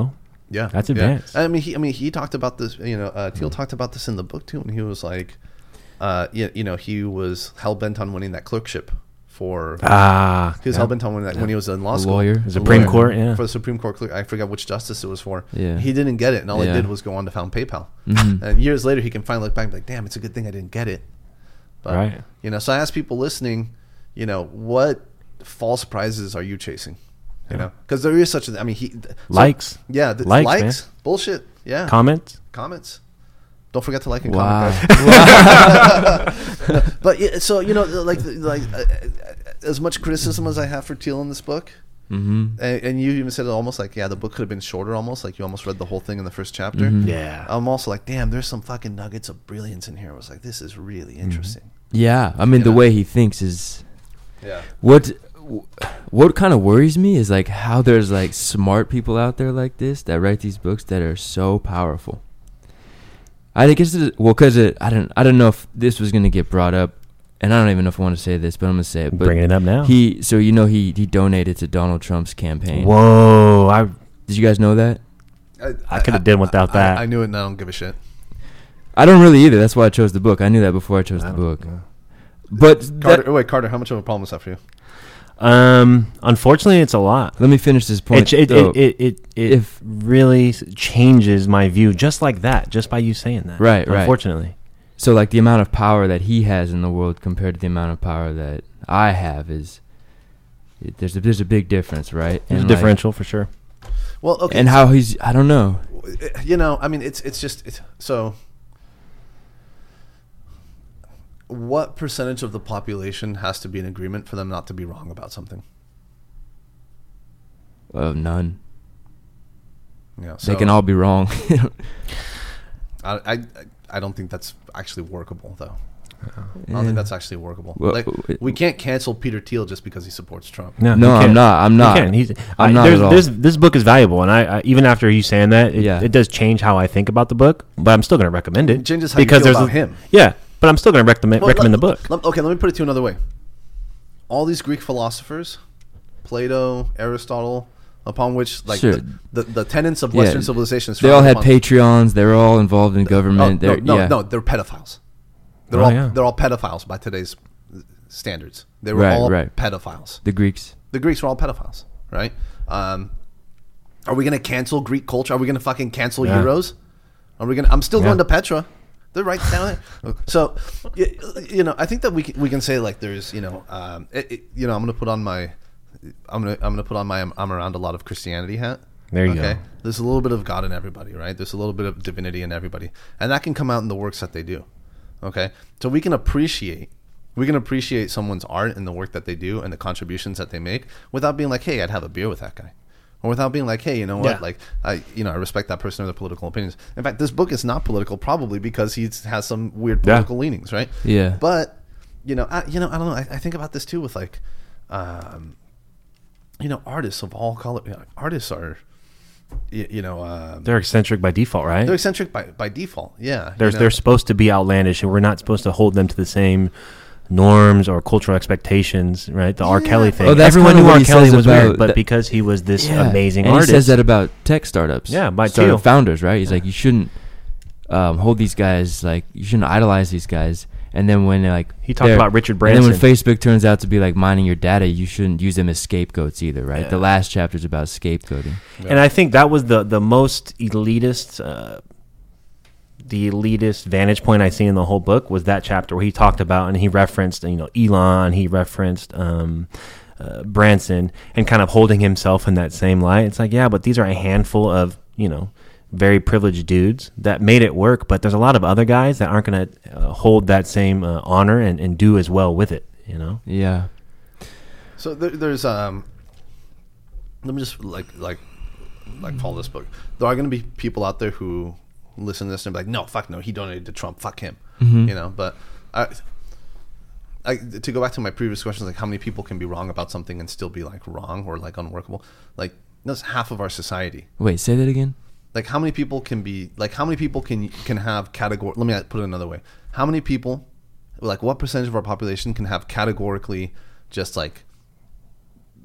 Yeah, That's yeah. advanced. I mean, he, I mean, he talked about this. You know, uh, Thiel talked about this in the book too, and he was like, uh, you, you know, he was hell bent on winning that clerkship for. Ah, He was yeah. hell bent on winning that when he was in law A school. lawyer. The Supreme Lawyer. Court, yeah. For the Supreme Court clerk. I forgot which justice it was for. Yeah. He didn't get it, and all Yeah. he did was go on to found PayPal. Mhm. And years later, he can finally look back and be like, "Damn, it's a good thing I didn't get it." But, Right. You know, so I ask people listening, you know, what false prizes are you chasing? You know, because there is such a. I mean, he so- Likes. Yeah, the, Likes, likes, man. bullshit. Yeah, Comments. comments. Don't forget to like and Wow. comment. Guys. But yeah, so you know, like like uh, as much criticism as I have for Thiel in this book, Mm-hmm. and, and you even said it almost like, yeah, the book could have been shorter. Almost like you almost read the whole thing in the first chapter. Mhm. Yeah. I'm also like, damn, there's some fucking nuggets of brilliance in here. I was like, this is really interesting. Yeah, I mean You the know? way he thinks is Yeah. what. What kind of worries me is like how there's like smart people out there like this that write these books that are so powerful. I guess it, well, cause it, I don't I don't know if this was gonna get brought up, and I don't even know if I want to say this, but I'm gonna say it. But Bringing it up now. He so you know he he donated to Donald Trump's campaign. Whoa! I Did you guys know that? I coulda did without I- that. I, knew it, and I don't give a shit. I don't really either. That's why I chose the book. I knew that before I chose I the don't book. know. But Carter, that, oh, wait, Carter, how much of a problem is that for you? Um, unfortunately, it's a lot. let me finish this It point. it, though. it, it, it, it If- really s- changes my view just like that, just by you saying that. Right, right. Unfortunately. So like the amount of power that he has in the world compared to the amount of power that I have is it, there's a, there's a big difference, right? There's a And, like, differential for sure. Well, okay. and how he's I don't know. you know, I mean, it's it's just it's, so. What percentage of the population has to be in agreement for them not to be wrong about something? Uh, none. Yeah, so They can all be wrong. I, I I don't think that's actually workable, though. I don't Yeah. think that's actually workable. Well, like, w- we can't cancel Peter Thiel just because he supports Trump. No, No, you I'm can't. not. I'm You not. can't. He's, I'm I, not there's, at all. This, this book is valuable, and I, I even after you saying that, it, Yeah. it does change how I think about the book. But I'm still going to recommend it. It changes how you feel there's about a- him. Yeah, but I'm still going to recommend Well, recommend let- the book. let- okay, let me put it to you another way. All these Greek philosophers, Plato, Aristotle, upon which like Sure. the, the, the tenets of Yeah. Western civilization is They all frowned had upon. Patreons. They were all involved in Oh, government. no, They're, no, yeah. no, they're pedophiles. They're Oh, all yeah. they're all pedophiles by today's standards. They were Right, all right. pedophiles. The Greeks. The Greeks were all pedophiles, right? Um, are we gonna cancel Greek culture? Are we gonna fucking cancel Yeah. Euros? Are we gonna? I'm still Yeah. going to Petra. They're right down there. So, y- you know, I think that we can, we can say like there's, you know, um, it, it- you know, I'm gonna put on my, I'm gonna I'm gonna put on my I'm, I'm around a lot of Christianity hat. There you go. There's a little bit of God in everybody, right? There's a little bit of divinity in everybody, and that can come out in the works that they do. Okay, so we can appreciate. We can appreciate someone's art and the work that they do and the contributions that they make without being like, hey, I'd have a beer with that guy. Or without being like, hey, you know what? Yeah. Like, I, you know, I respect that person or their political opinions. In fact, this book is not political, probably because he has some weird Yeah. political leanings, right? Yeah. But, you know, I, you know, I don't know. I, I think about this too with like, um, you know, artists of all color. You know, artists are, you, you know, um, They're eccentric by default, right? they're eccentric by, by default. Yeah, They're you know? they're supposed to be outlandish, and we're not supposed to hold them to the same norms or cultural expectations, right? The R. Yeah. Kelly thing. Oh, that's Everyone kinda knew what R. he Kelly says was about weird, but that- because he was this Yeah. amazing and artist, he says that about tech startups. Yeah, by startup Thiel. founders, right? He's like, you shouldn't um, hold these guys like you shouldn't idolize these guys. And then when like He talked they're- about Richard And then when Branson. Facebook turns out to be like mining your data, you shouldn't use them as scapegoats either, right? Yeah. The last chapter is about scapegoating. And I think that was the the most elitist, uh, the elitist vantage point I see in the whole book was that chapter where he talked about and he referenced, you know, Elon, he referenced um, uh, Branson, and kind of holding himself in that same light. It's like, yeah, but these are a handful of, you know, very privileged dudes that made it work, but there's a lot of other guys that aren't going to uh, hold that same uh, honor and, and do as well with it, you know? Yeah. So there, there's um. Let me just like like like follow this book. There are going to be people out there who listen to this and be like, no, fuck no, he donated to Trump, fuck him, Mhm. you know. But I, I to go back to my previous questions, like how many people can be wrong about something and still be like wrong or like unworkable? Like that's half of our society. Wait, say that again. Like how many people can be like how many people can can have category? Let me put it another way. How many people, like what percentage of our population can have categorically just like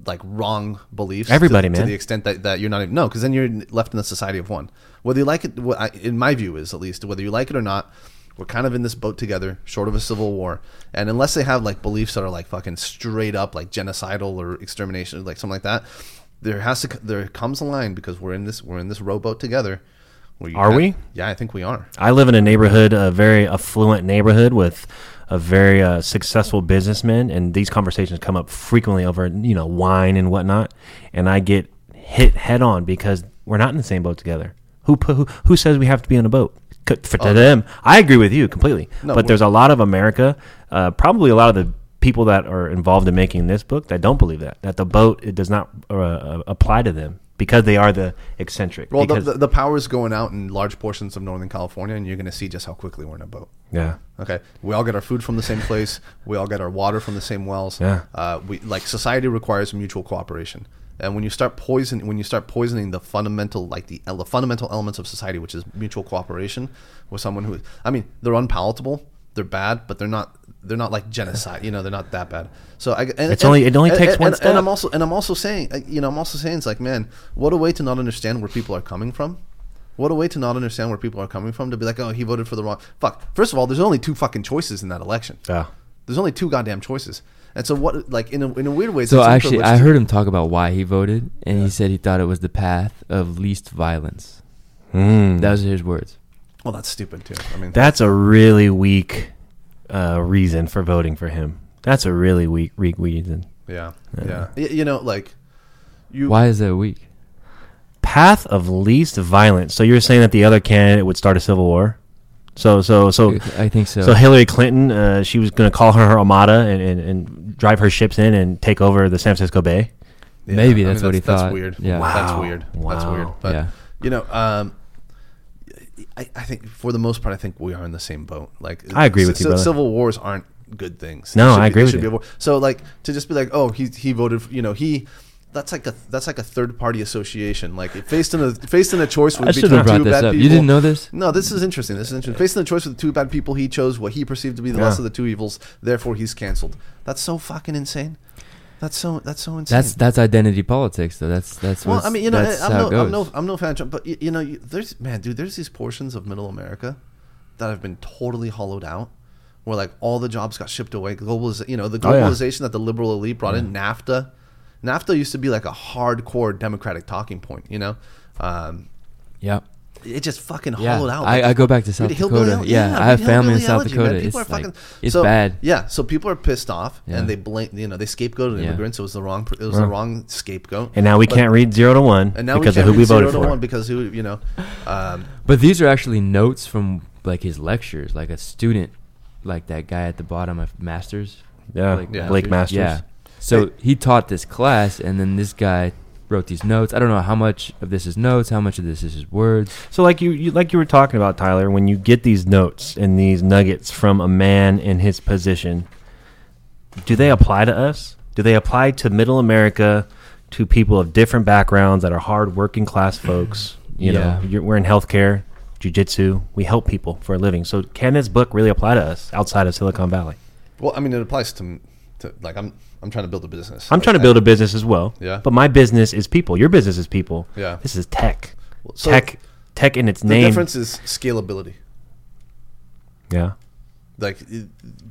like wrong beliefs. Everybody, to, man. to the extent that, that you're not even no, because then you're left in the society of one. Whether you like it, what I, in my view is at least whether you like it or not, we're kind of in this boat together, short of a civil war. And unless they have like beliefs that are like fucking straight up like genocidal or extermination, like something like that, there has to there comes a line because we're in this we're in this rowboat together. Where you Are have- we? Yeah, I think we are. I live in a neighborhood, a very affluent neighborhood with a very uh, successful businessman, and these conversations come up frequently over, you know, wine and whatnot. And I get hit head on because we're not in the same boat together. Who pu- who, who says we have to be on a boat? C- For to Oh. them, I agree with you completely. No, but we're- there's a lot of America, uh, probably a lot of the people that are involved in making this book that don't believe that that the boat it does not uh, uh, apply to them because they are the eccentric. Well, the, because, the, the power is going out in large portions of Northern California, and you're going to see just how quickly we're in a boat. yeah. Okay, we all get our food from the same place. We all get our water from the same wells. Yeah. Uh, we like society requires mutual cooperation, and when you start poison, when you start poisoning the fundamental, like the, the fundamental elements of society, which is mutual cooperation, with someone who, I mean, they're unpalatable, they're bad, but they're not, they're not like genocide. You know, they're not that bad. So I, and, It's only- it only and, takes and, one and, step. And I'm also, and I'm also saying, uh, you know, I'm also saying, it's like, man, what a way to not understand where people are coming from. What a way to not understand where people are coming from, to be like, oh, he voted for the wrong. Fuck. First of all, there's only two fucking choices in that election. Yeah. There's only two goddamn choices. And so what, like, in a, in a weird way, it's So it's actually, privilege I to- heard him talk about why he voted, and Yeah. he said he thought it was the path of least violence. Mm. That was his words. Well, that's stupid, too. I mean, That's a really weak uh, reason for voting for him. That's a really weak, weak reason. yeah. Yeah. Yeah. Y- You know, like, you. Why is that weak? Path of least violence. So you're saying that the other candidate would start a civil war? So so so I think so. so Hillary Clinton, uh, she was going to call her her armada and, and, and drive her ships in and take over the San Francisco Bay. Yeah, Maybe I that's mean, what he that's, thought. That's weird. Yeah. That's Wow. weird. That's Wow. weird. But, Yeah. you know, um, I, I think for the most part, I think we are in the same boat. Like, I agree with c- you, brother. Civil wars aren't good things. No, They should I be- agree they with should you. be avo- So, like, to just be like, oh, he he voted. For, you know, he. That's like a that's like a third party association. Like faced in a faced in a choice I with should between have brought two this bad up. people. You didn't know this? No, this is interesting. This is interesting. Faced in a choice with two bad people, he chose what he perceived to be the Yeah. less of the two evils. Therefore, he's canceled. That's so fucking insane. That's so that's so insane. That's that's identity politics, though. That's that's Well, what's, I mean, you know, that's I'm how no, it goes. I'm no, I'm no fan of Trump, but you, you know, you, there's man, dude, there's these portions of Middle America that have been totally hollowed out, where like all the jobs got shipped away. Globaliz- you know, the Oh, yeah. globalization that the liberal elite brought in, NAFTA, NAFTA used to be like a hardcore Democratic talking point. You know, um, yeah. it just fucking Yeah, hollowed out. I, Like, I go back to South read Hillbilly Dakota. Ele- Yeah, I have read family in Hillbilly South Elegy, man. Dakota. People It's are like fucking- it's so, bad. Yeah, so people are pissed off Yeah. and they blame. You know, they scapegoated Yeah. immigrants. It was the wrong. It was Well. the wrong scapegoat. And now we But- can't read zero to one And now because we of can't who we read zero voted to for. one because who you know. Um, But these are actually notes from like his lectures, like a student, like that guy at the bottom of Masters. Yeah, Blake Yeah. Blake Masters. Yeah. So he taught this class, and then this guy wrote these notes. I don't know how much of this is notes, how much of this is his words. So like you, you like you were talking about, Tyler, when you get these notes and these nuggets from a man in his position, do they apply to us? Do they apply to middle America, to people of different backgrounds that are hard working class folks? You Yeah. know, you're, we're in healthcare, jiu-jitsu. We help people for a living. So can this book really apply to us outside of Silicon Valley? well, I mean, it applies to, to like I'm. I'm trying to build a business. I'm trying to build a business as well. Yeah. But my business is people. Your business is people. Yeah. This is tech. So tech. Tech in its The name. difference is scalability. Yeah. Like, it-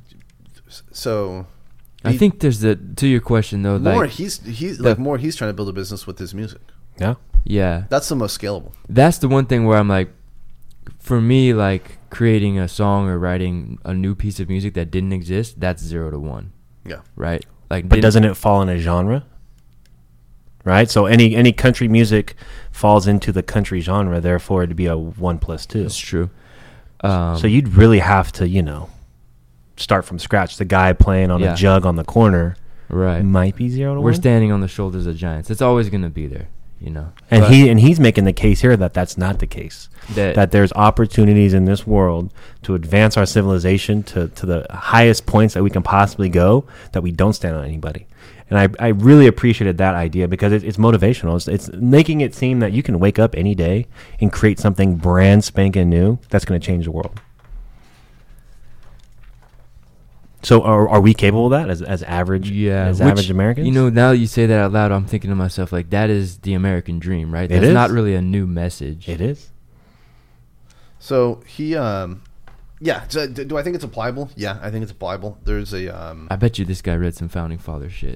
so. I he- think there's the to your question though, more like he's he's the- like more he's trying to build a business with his music. Yeah. yeah, That's the most scalable. that's the one thing where I'm like, for me, like creating a song or writing a new piece of music that didn't exist, that's zero to one, Yeah. right? Like, But didn't- doesn't it fall in a genre? Right? So any any country music falls into the country genre, therefore it'd be a one plus two. It's true. Um, So you'd really have to, you know, start from scratch. The guy playing on Yeah. a jug on the corner right? might be zero to We're one. standing on the shoulders of giants. It's always gonna be there, you know. and But he and he's making the case here that that's not the case. that, That there's opportunities in this world to advance our civilization to, to the highest points that we can possibly go, that we don't stand on anybody. And I, I really appreciated that idea because it, it's motivational. It's, it's making it seem that you can wake up any day and create something brand spanking new that's going to change the world. So are, are we capable of that as as average Yeah, as which, average Americans? You know, now that you say that out loud, I'm thinking to myself, like, that is the American dream, right? It That's is. not really a new message. It is. So he, um, yeah. So d- do I think it's applicable? Yeah, I think it's applicable. There's a, um, I bet you this guy read some founding father shit.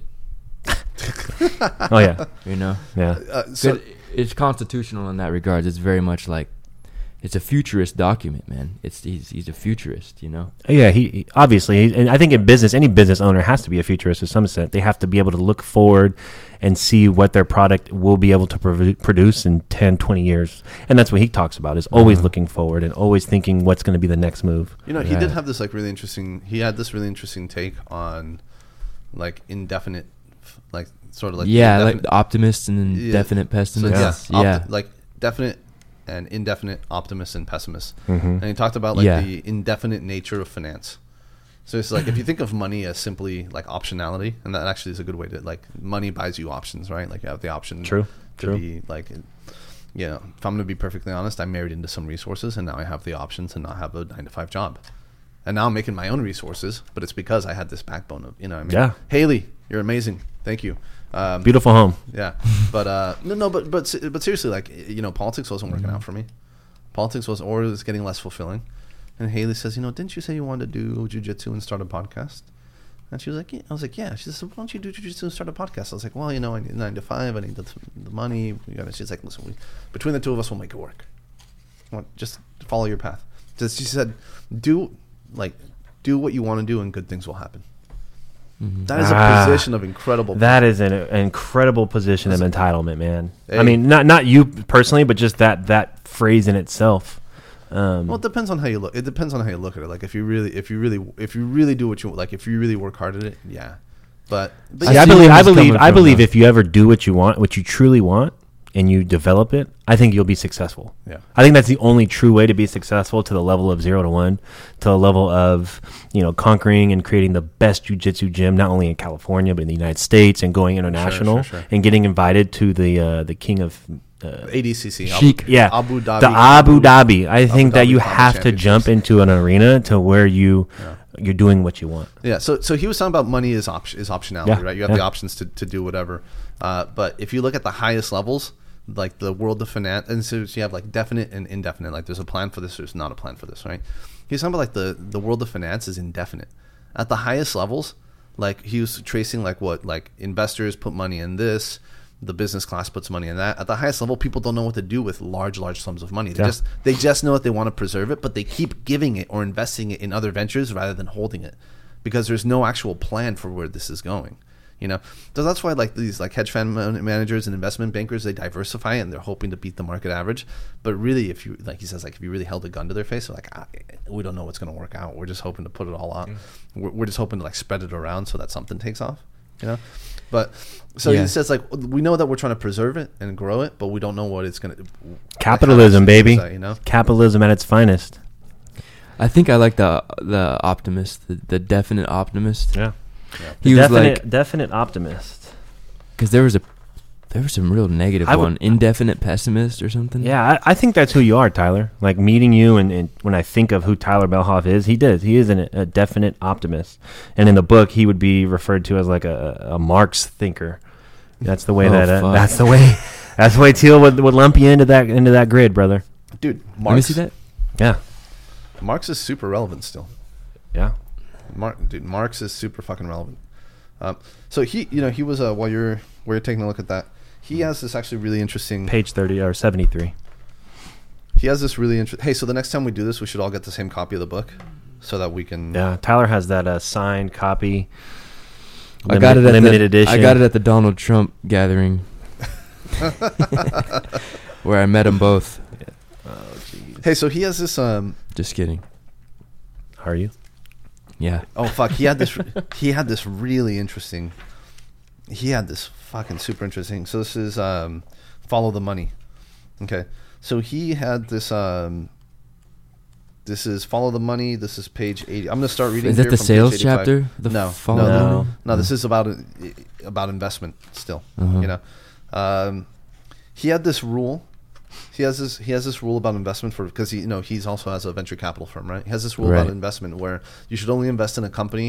Oh yeah, You know, yeah. uh, so 'Cause it's constitutional in that regard. It's very much like it's a futurist document, man. It's he's he's a futurist, you know. Yeah, he, he obviously, and I think in business, any business owner has to be a futurist to some extent. They have to be able to look forward and see what their product will be able to prov- produce in ten, twenty years. And that's what he talks about, is always Uh-huh. looking forward and always thinking what's going to be the next move. you know, he did Right. have this like really interesting. He had this really interesting take on like indefinite, f- like sort of like yeah, indefinite, like the optimists and then Yeah. definite so, pessimists. yeah, Yeah, opti- like definite and indefinite optimists and pessimists. Mm-hmm. And he talked about like Yeah. the indefinite nature of finance. So it's like if you think of money as simply like optionality, and that actually is a good way to like money buys you options, right? Like you have the option True, to true. be like, you know, if I'm going to be perfectly honest, I married into some resources, and now I have the option to not have a nine to five job, and now I'm making my own resources, but it's because I had this backbone of, you know, what I mean, Yeah. Haley, you're amazing, thank you. Um, Beautiful home. yeah, but uh, no, no, but but se- but seriously, like you know, politics wasn't working out for me. Politics was, or it was getting less fulfilling. And Haley says, you know, didn't you say you wanted to do jujitsu and start a podcast? And she was like, yeah. I was like, yeah. She said, why don't you do jujitsu and start a podcast? I was like, well, you know, I need nine to five. I need the, the money. You know, she's like, listen, we, between the two of us, we'll make it work. Well, just follow your path. Just, she said, do like do what you want to do, and good things will happen. Mhm. That is Ah, a position of incredible. That is an, an incredible position of Listen. entitlement, man. Hey. I mean, not not you personally, but just that that phrase in itself. Um, Well, it depends on how you look. It depends on how you look at it. Like if you really, if you really, if you really do what you like, if you really work hard at it, yeah. But, but see, I I see believe, where I he's believe, coming I from, believe though. if you ever do what you want, what you truly want, and you develop it, I think you'll be successful. yeah. I think that's the only true way to be successful, to the level of zero to one, to the level of, you know, conquering and creating the best jiu-jitsu gym, not only in California, but in the United States, and going international, sure, sure. and getting invited to the uh, the king of uh, A D C C. Chic. Abu, yeah, Abu Dhabi. the Abu Dhabi. I think that Dhabi you Combat have to jump Championships. into an arena to where you Yeah. you're doing what you want. Yeah. So, so he was talking about money is op- is optionality, Yeah, right? You have yeah. the options to, to do whatever. Uh, but if you look at the highest levels, like the world of finance, and so you have like definite and indefinite. Like there's a plan for this, there's not a plan for this, right? He's talking about like the the world of finance is indefinite. At the highest levels, like he was tracing like what like investors put money in this. The business class puts money in that. At the highest level, people don't know what to do with large, large sums of money. They Yeah. just they just know that they want to preserve it, but they keep giving it or investing it in other ventures rather than holding it, because there's no actual plan for where this is going. You know, so that's why like these like hedge fund man- managers and investment bankers, they diversify and they're hoping to beat the market average. But really, if you like he says, like if you really held a gun to their face, they're like ah, we don't know what's going to work out. We're just hoping to put it all out. We're, we're just hoping to like spread it around so that something takes off. You know, but so Yeah. he says like we know that we're trying to preserve it and grow it, but we don't know what it's going to. Capitalism, baby. You know, Capitalism at its finest. I think I like the the optimist, the, the definite optimist. Yeah. He was definite, like, definite optimist. because there was a there was some real negative I would- one, indefinite pessimist or something. Yeah, I, I think that's who you are, Tyler. Like meeting you, and, and when I think of who Tyler Belhoff is, he does. He is an, a definite optimist. And in the book, he would be referred to as like a, a Marx thinker. That's the way Oh, that. Uh, fuck. that's the way. That's the way Teal would, would lump you into that into that grid, brother. dude, Marx, Let me see that. Yeah, Marx is super relevant still. yeah. Mar- dude, Marx is super fucking relevant. Um, so he, you know, he was uh, while you're while you're taking a look at that, he has this actually really interesting. Page thirty or seventy three. He has this really interesting. Hey, so the next time we do this, we should all get the same copy of the book, so that we can. Yeah, Tyler has that uh, signed copy. I got it at limited the, edition. I got it at the Donald Trump gathering, where I met them both. Oh, jeez. Hey, so he has this. Um. Just kidding. Are you? Yeah. Oh fuck. He had this. he had this really interesting. He had this fucking super interesting. So this is um, follow the money. Okay. So he had this. Um, this is follow the money. This is page eighty. I'm gonna start reading. Is that here the from sales page eighty-five. chapter? The No, follow no, the no. money? No, this is about about investment still. Uh-huh. You know, um, he had this rule. He has this. He has this rule about investment for because he, you know, he's also has a venture capital firm, right? He has this rule Right. about investment where you should only invest in a company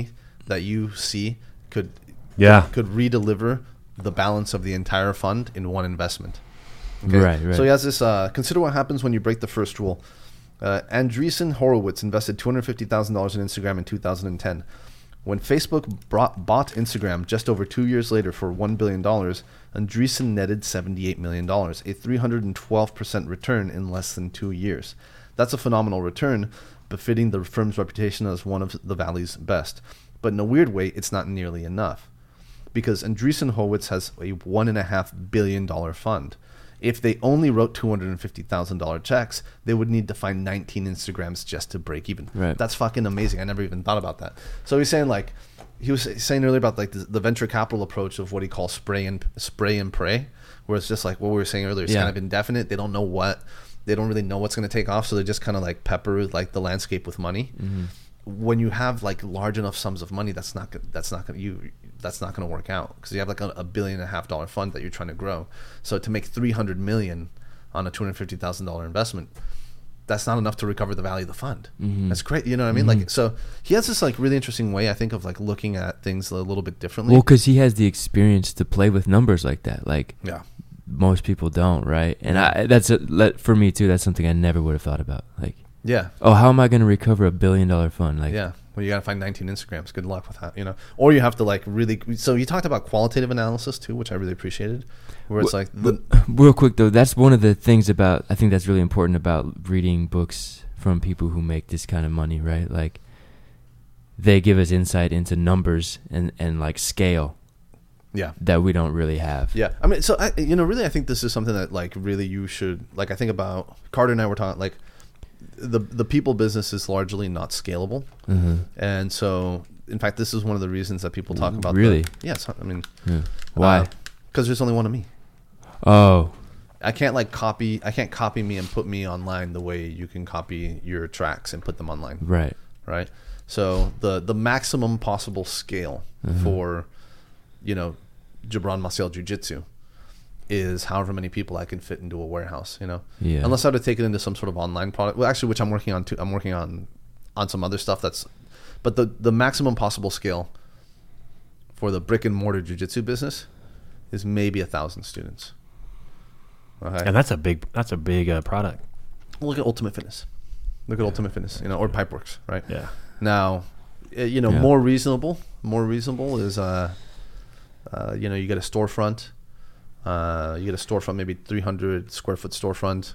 that you see could Yeah. could, could redeliver the balance of the entire fund in one investment. Right, right. So he has this, uh, consider what happens when you break the first rule. Uh, Andreessen Horowitz invested two hundred fifty thousand dollars in Instagram in two thousand ten. When Facebook brought, bought Instagram just over two years later for one billion dollars, Andreessen netted seventy-eight million dollars, a three hundred twelve percent return in less than two years. That's a phenomenal return, befitting the firm's reputation as one of the Valley's best. But in a weird way, it's not nearly enough, because Andreessen Horowitz has a one point five billion dollars fund. If they only wrote two hundred fifty thousand dollars checks, they would need to find nineteen Instagrams just to break even. Right. That's fucking amazing. I never even thought about that. So he's saying like, he was saying earlier about like the, the venture capital approach of what he calls spray and spray and pray, where it's just like what we were saying earlier. It's Yeah. kind of indefinite. They don't know what, they don't really know what's going to take off. So they just kind of like pepper like the landscape with money. Mm-hmm. When you have like large enough sums of money, that's not go- that's not going to you that's not going to work out, because you have like a, a billion and a half dollar fund that you're trying to grow. So to make three hundred million on a two hundred fifty thousand dollar investment, that's not enough to recover the value of the fund. Mm-hmm. That's great. You know what I mean? Mm-hmm. Like, so he has this like really interesting way, I think, of like looking at things a little bit differently. Well, because he has the experience to play with numbers like that. Like yeah. most people don't, right? And I that's a, let, for me too. That's something I never would have thought about. Like, Yeah. oh, how am I going to recover a billion dollar fund? Like, Yeah. Well, you got to find nineteen Instagrams. Good luck with that, you know. Or you have to like really. So you talked about qualitative analysis too, which I really appreciated, where it's Well, like the, real quick though, that's one of the things about, I think that's really important about reading books from people who make this kind of money, right? Like, they give us insight into numbers and, and like scale yeah. that we don't really have. Yeah, I mean, so I, you know, really, I think this is something that like really you should like. I think about Carter and I were talking like the the people business is largely not scalable, Mm-hmm. and so in fact, this is one of the reasons that people talk about. Really? The, yes, I mean, Yeah. Why? Because there's only one of me. Oh, I can't like copy. I can't copy me and put me online the way you can copy your tracks and put them online. right. Right. So the the maximum possible scale Mhm. for, you know, Gibran Maciel Jiu-Jitsu is however many people I can fit into a warehouse, you know. Yeah. Unless I were to take it into some sort of online product. Well, actually, which I'm working on too. I'm working on on some other stuff that's, but the the maximum possible scale for the brick and mortar jiu-jitsu business is maybe a thousand students. Okay. And that's a big that's a big uh, product. Well, look at Ultimate Fitness. Look at Ultimate Fitness, you know, or Pipeworks, right? Yeah. Now, uh, you know, Yeah. more reasonable, more reasonable is, uh, uh, you know, you get a storefront, uh, you get a storefront, maybe three hundred square foot storefront,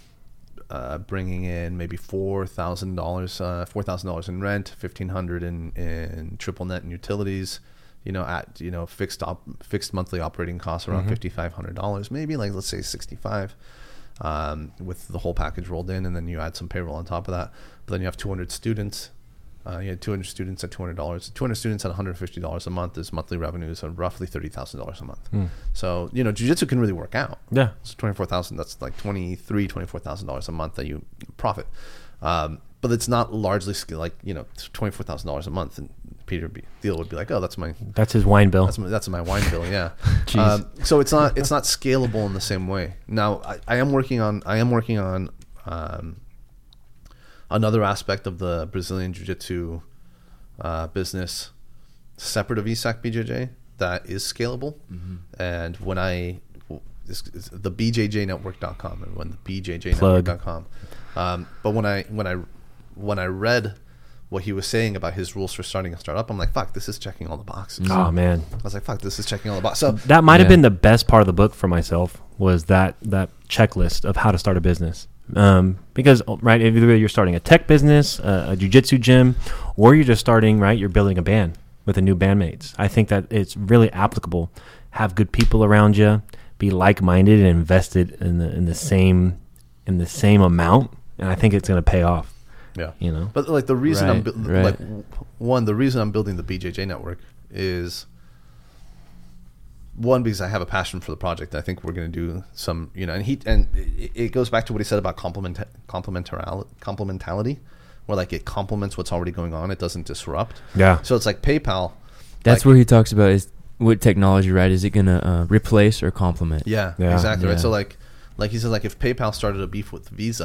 uh, bringing in maybe four thousand dollars, uh, four thousand dollars in rent, fifteen hundred in in triple net and utilities. You know, at you know fixed op, fixed monthly operating costs around Mhm. fifty five hundred dollars, maybe like let's say sixty five. Um, with the whole package rolled in, and then you add some payroll on top of that. But then you have two hundred students. Uh, you had two hundred students at two hundred dollars. two hundred students at one hundred fifty dollars a month is monthly revenues of roughly thirty thousand dollars a month. Mm. So, you know, jiu-jitsu can really work out. Yeah. So twenty-four thousand dollars, that's like twenty-three thousand dollars, twenty-four thousand dollars a month that you profit. Um, but it's not largely sk- like, you know, it's twenty-four thousand dollars a month. And Peter B- Thiel would be like, oh, that's my That's his wine bill. that's my, that's my wine bill, yeah. Jeez. Um, so it's not it's not scalable in the same way. Now I, I am working on I am working on um, another aspect of the Brazilian Jiu-Jitsu uh, business, separate of E S A C B J J, that is scalable. Mm-hmm. And when I this is the B J J network dot com and when the B J J Plug. network dot com. Um, but when I when I when I read what he was saying about his rules for starting a startup, I'm like, fuck, this is checking all the boxes. Oh man, I was like, fuck, this is checking all the boxes. So that might have Yeah. been the best part of the book for myself, was that that checklist of how to start a business. Um, because right, either you're starting a tech business, uh, a jiu-jitsu gym, or you're just starting right, you're building a band with a new bandmates. I think that it's really applicable. Have good people around you, be like-minded and invested in the in the same in the same amount, and I think it's going to pay off. yeah. You know, But like the reason I'm Right, bu- right. like w- one, the reason I'm building the B J J network is one, because I have a passion for the project. I think we're going to do some, you know, and he and it, it goes back to what he said about complement complementarity, complementality, where like it complements what's already going on. It doesn't disrupt. yeah, So it's like PayPal. That's like, where he talks about is with technology, right? Is it going to uh, replace or complement? Yeah, Yeah. exactly Yeah. right. So like, like he said, like if PayPal started a beef with Visa,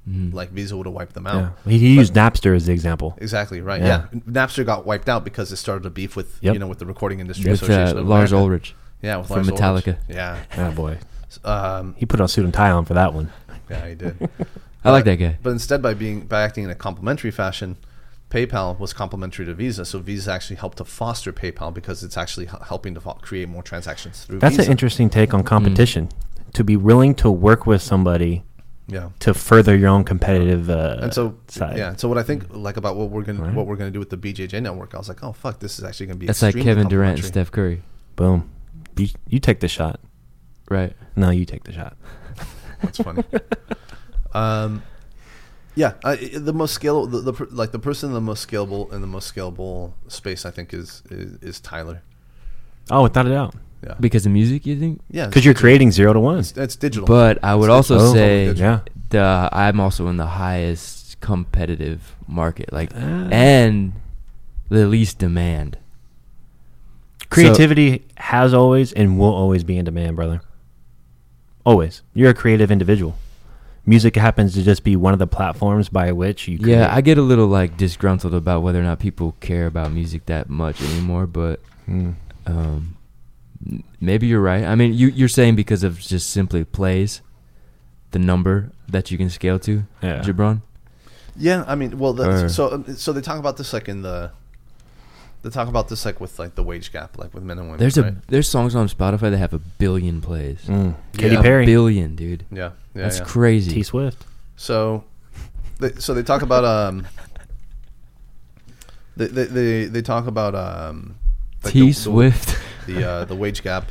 Mm. like Visa would have wiped them Yeah. out. He, he used Napster as the example. Exactly right. Yeah. Yeah. Napster got wiped out because it started a beef with Yep. you know with the Recording Industry With uh, Association of Lars America. Ulrich. Yeah, with from Lars Ulrich. Metallica. Yeah, Oh boy, um, he put on suit and tie on for that one. yeah, he did. I like But- that guy. But instead, by being by acting in a complementary fashion, PayPal was complementary to Visa. So Visa actually helped to foster PayPal because it's actually h- helping to fo- create more transactions through. That's Visa. an interesting take on competition. To be willing to work with somebody Yeah. to further your own competitive uh, And so, side. yeah. So what I think, like about what we're gonna Right. what we're gonna do with the B J J network, I was like, oh fuck, this is actually gonna be. That's like extremely Kevin Durant and complementary. Steph Curry. Boom. You, you take the shot. Right. No, you take the shot. That's funny. um, yeah, I, I- the most scalable, the, the per- like the person in the most scalable in the most scalable space, I think is is, is Tyler. Oh, without a doubt. Yeah, Because of music, you think? yeah, Because you're creating zero to one. it's, it's digital. But I would It's also digital. Oh, say Digital. Yeah. the I'm also in the highest competitive market, like, Ah. and the least demand. Creativity has always and will always be in demand, brother. Always. You're a creative individual. Music happens to just be one of the platforms by which you create. Yeah, I get a little like disgruntled about whether or not people care about music that much anymore, but Mm. um, n- maybe you're right. I mean, you you're saying because of just simply plays, the number that you can scale to, Yeah. Gibran. Yeah, I mean, well, the, Or- so um, so they talk about this like in the. They talk about this like with like the wage gap, like with men and women. There's a right? there's songs on Spotify that have a billion plays. Mm. Katy Yeah. Perry. A billion, dude. yeah, yeah, That's yeah. crazy. T Swift. So, they, so they talk about um. They they they, they talk about um. like T the- the- Swift. the uh, the wage gap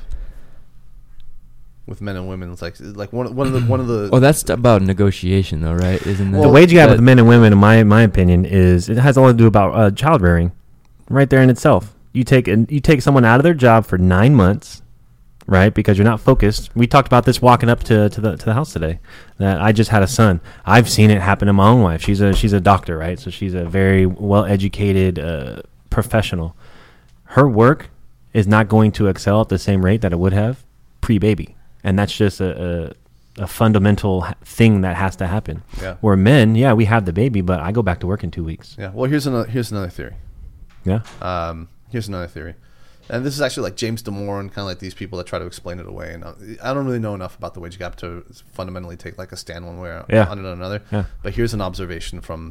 with men and women. It's like like one one of the one of the. Oh, that's about negotiation, though, right? Isn't that the wage gap that- with men and women, in my my opinion, is it has all to do about uh, child rearing, right there in itself. You take and you take someone out of their job for nine months, right? Because you're not focused. We talked about this walking up to, to the to the house today. That I just had a son. I've seen it happen to my own wife. She's a she's a doctor, right? So she's a very well educated uh, professional. Her work is not going to excel at the same rate that it would have pre-baby, and that's just a, a, a fundamental ha- thing that has to happen. Yeah. Where men, yeah, we have the baby, but I go back to work in two weeks. Yeah. Well, here's another here's another theory. Yeah. Um, here's another theory, and this is actually like James Damore and kind of like these people that try to explain it away. And uh, I don't really know enough about the wage gap to fundamentally take like a stand one way or Yeah. on another. Yeah. But here's an observation from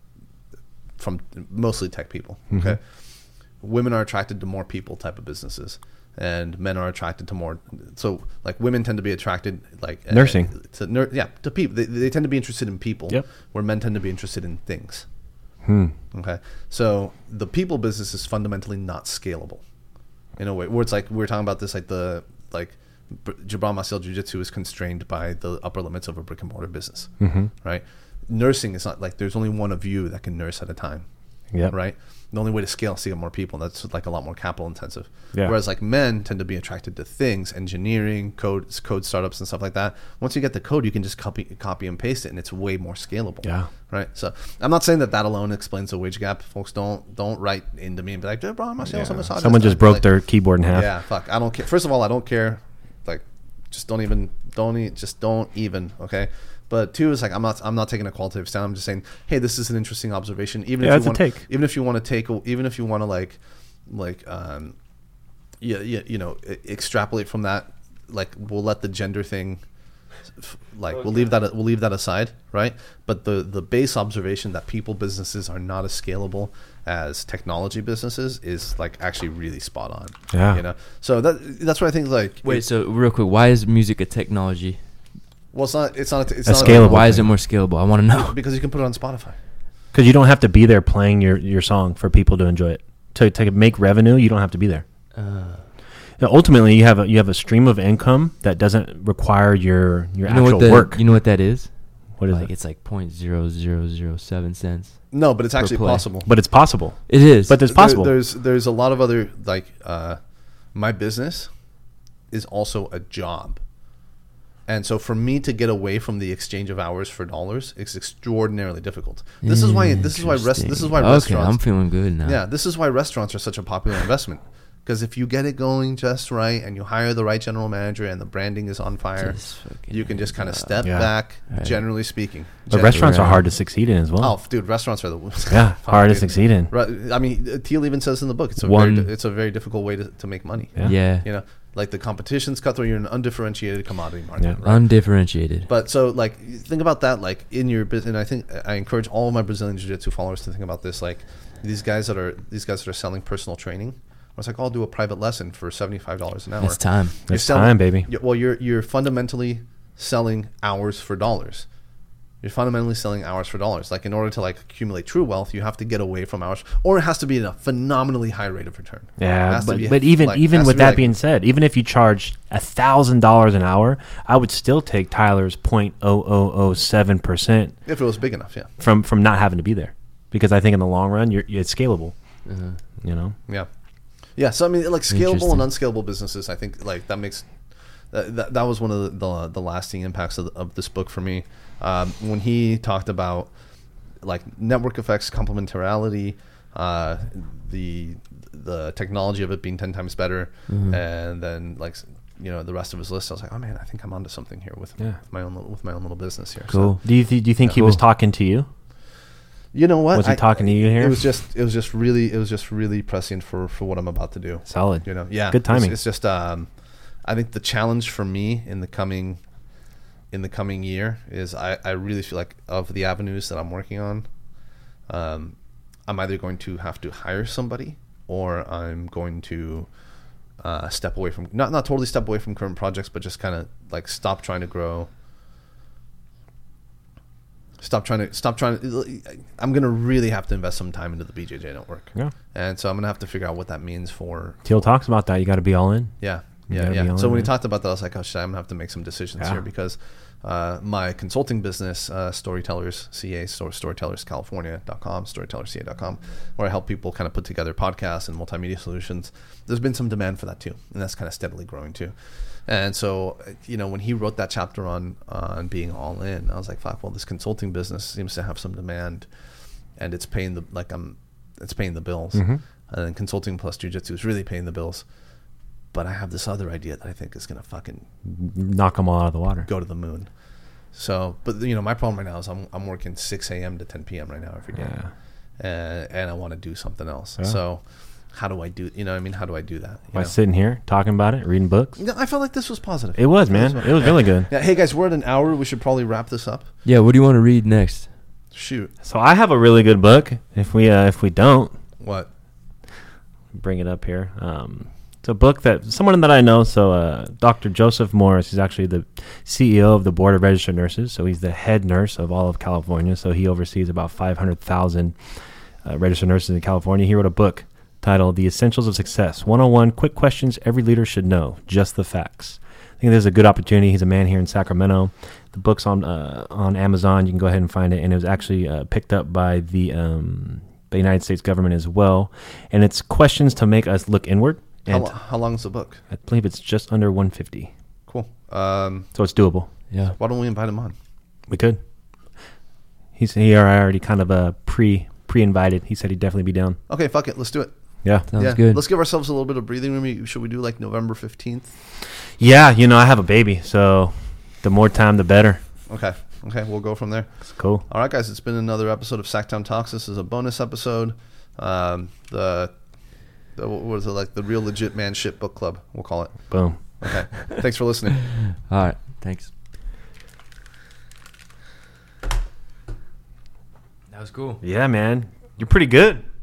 from mostly tech people. Mhm. Okay, women are attracted to more people type of businesses, and men are attracted to more. So like women tend to be attracted like uh, Nursing. to nur- yeah to people. They, they tend to be interested in people. Yep. Where men tend to be interested in things. Hmm. Okay, so the people business is fundamentally not scalable, in a way where it's like we were talking about this, like the like B- Jabran Masil Jiu Jitsu is constrained by the upper limits of a brick and mortar business, Mm-hmm. right? Nursing is not like there's only one of you that can nurse at a time, Yep. right? The only way to scale is to get more people, and that's like a lot more capital intensive. Yeah. Whereas like men tend to be attracted to things, engineering, code, code startups, and stuff like that. Once you get the code, you can just copy, copy and paste it, and it's way more scalable. Yeah. Right. So I'm not saying that that alone explains the wage gap. Folks, don't don't write into me and be like, "Dude, bro, I'm not Yeah. saying misogynist." Someone just I'd be broke like, their keyboard in half. Yeah. Fuck. I don't care. First of all, I don't care. Like, just don't even don't e- just don't even. Okay. But two is like I'm not I'm not taking a qualitative stand. I'm just saying, hey, this is an interesting observation. Even Yeah, if it's you a want, take. even if you want to take, even if you want to like, like, um, yeah, yeah, you know, e- extrapolate from that. Like, we'll let the gender thing, f- like, we'll leave that we'll leave that aside, right? But the the base observation that people businesses are not as scalable as technology businesses is like actually really spot on. Yeah. You know, so that that's what I think. Like, Wait, it- so real quick, why is music a technology? well, it's not it's not it's A not scalable Why is it thing. more scalable? I want to know. because you can put it on Spotify. Because you don't have to be there playing your, your song for people to enjoy it. To to make revenue, you don't have to be there. Uh, Now, ultimately, you have a you have a stream of income that doesn't require your your you know actual what the, work. You know what that is? What is like it? it's like point zero zero zero seven cents. No, but it's Per actually play. possible. But it's possible. It is. But there's There- possible. there's there's a lot of other like uh, my business is also a job, and so for me to get away from the exchange of hours for dollars, it's extraordinarily difficult. This is why this is why rest this is why Interesting. Okay, restaurants I'm feeling good now. yeah this is why restaurants are such a popular investment Because if you get it going just right and you hire the right general manager and the branding is on fire, Just fucking- you can just kind of step Yeah. back, Right. generally speaking. But Gen- restaurants are Right. hard to succeed in as well. Oh, dude, restaurants are the worst. yeah, Fuck, hard to dude. succeed in. Right, I mean, Teal even says in the book, it's a One- very, di- it's a very difficult way to, to make money. Yeah. Yeah. You know, like the competition's cutthroat. You're an undifferentiated commodity market. Yeah. Right? Undifferentiated. But so, like, think about that, like, in your business. And I think I encourage all of my Brazilian Jiu-Jitsu followers to think about this. Like, these guys that are these guys that are selling personal training. It's like, I'll do a private lesson for seventy-five dollars an hour. It's time. You're It's selling- time, baby. you- Well, you're you're fundamentally selling hours for dollars. You're fundamentally selling hours for dollars. Like, in order to like accumulate true wealth, you have to get away from hours, or it has to be at a phenomenally high rate of return. It Yeah, has to but, be, but even like, even has to with be, that like- being said, even if you charge a thousand dollars an hour, I would still take Tyler's point oh oh oh seven percent if it was big enough, yeah, from from not having to be there, because I think in the long run, you're it's scalable. Uh-huh. You know, yeah, yeah. So I mean, like scalable and Interesting. unscalable businesses, I think like that makes that that, that was one of the the, the lasting impacts of, of this book for me. Um, when he talked about like network effects, complementarity, uh, the the technology of it being ten times better, Mhm. and then like you know the rest of his list, I was like, oh man, I think I'm onto something here with, Yeah. with my own little, with my own little business here. Cool. do you th- do you think Yeah. he was Cool. talking to you? You know what? Was he talking to you here? It was just it was just really it was just really prescient for for what I'm about to do. Solid. You know, yeah, Good timing. It's, it's just um, I think the challenge for me in the coming in the coming year is I I really feel like of the avenues that I'm working on, um, I'm either going to have to hire somebody or I'm going to uh, step away from not not totally step away from current projects, but just kind of like stop trying to grow. Stop trying to stop trying to. I'm gonna really have to invest some time into the B J J network, Yeah. and so I'm gonna have to figure out what that means for. Teal talks about that. You got to be all in. Yeah, You yeah, gotta be yeah. all So in when he there. talked about that, I was like, oh shit, I'm gonna have to make some decisions Yeah. here because uh, my consulting business, uh, Storytellers C A, or storytellers california dot com, storytellers c a dot com, where I help people kind of put together podcasts and multimedia solutions. There's been some demand for that too, and that's kind of steadily growing too. And so, you know, when he wrote that chapter on on being all in, I was like, fuck, well, this consulting business seems to have some demand, and it's paying the like I'm, it's paying the bills. Mhm. And then consulting plus jujitsu is really paying the bills. But I have this other idea that I think is gonna fucking Knock them all out of the water. go to the moon. So, but you know, my problem right now is I'm I'm working six a.m. to ten p.m. right now every day, Yeah. and and I want to do something else. Yeah. So, how do I do? You know, what I mean, how do I do that? You By know? sitting here talking about it, reading books. Yeah, I felt like this was positive. It was, man. It was really good. Yeah. Hey guys, we're at an hour. We should probably wrap this up. Yeah, what do you want to read next? Shoot. So I have a really good book. If we uh, if we don't What? bring it up here, um, it's a book that someone that I know. So uh, Doctor Joseph Morris is actually the C E O of the Board of Registered Nurses. So he's the head nurse of all of California. So he oversees about five hundred thousand uh, registered nurses in California. He wrote a book titled "The Essentials of Success: one oh one Quick Questions Every Leader Should Know, Just the Facts." I think there's a good opportunity. He's a man here in Sacramento. The book's on uh, on Amazon. You can go ahead and find it, and it was actually uh, picked up by the um, the United States government as well. And it's questions to make us look inward. How, And lo- how long is the book? I believe it's just under one fifty, Cool. Um, so it's doable. Yeah. why don't we invite him on? We could. He's he already kind of uh, pre pre invited. He said he'd definitely be down. Okay, fuck it. Let's do it. Yeah, Sounds yeah. good. Let's give ourselves a little bit of breathing room. Should we do like November fifteenth? yeah. You know, I have a baby, so the more time, the better. Okay. Okay. We'll go from there. It's cool. All right, guys. It's been another episode of Sacktown Talks. This is a bonus episode. Um, the, the what was it like? The Real Legit Man Shit Book Club. We'll call it. Boom. Okay. Thanks for listening. All right. Thanks. That was cool. Yeah, man, you're pretty good.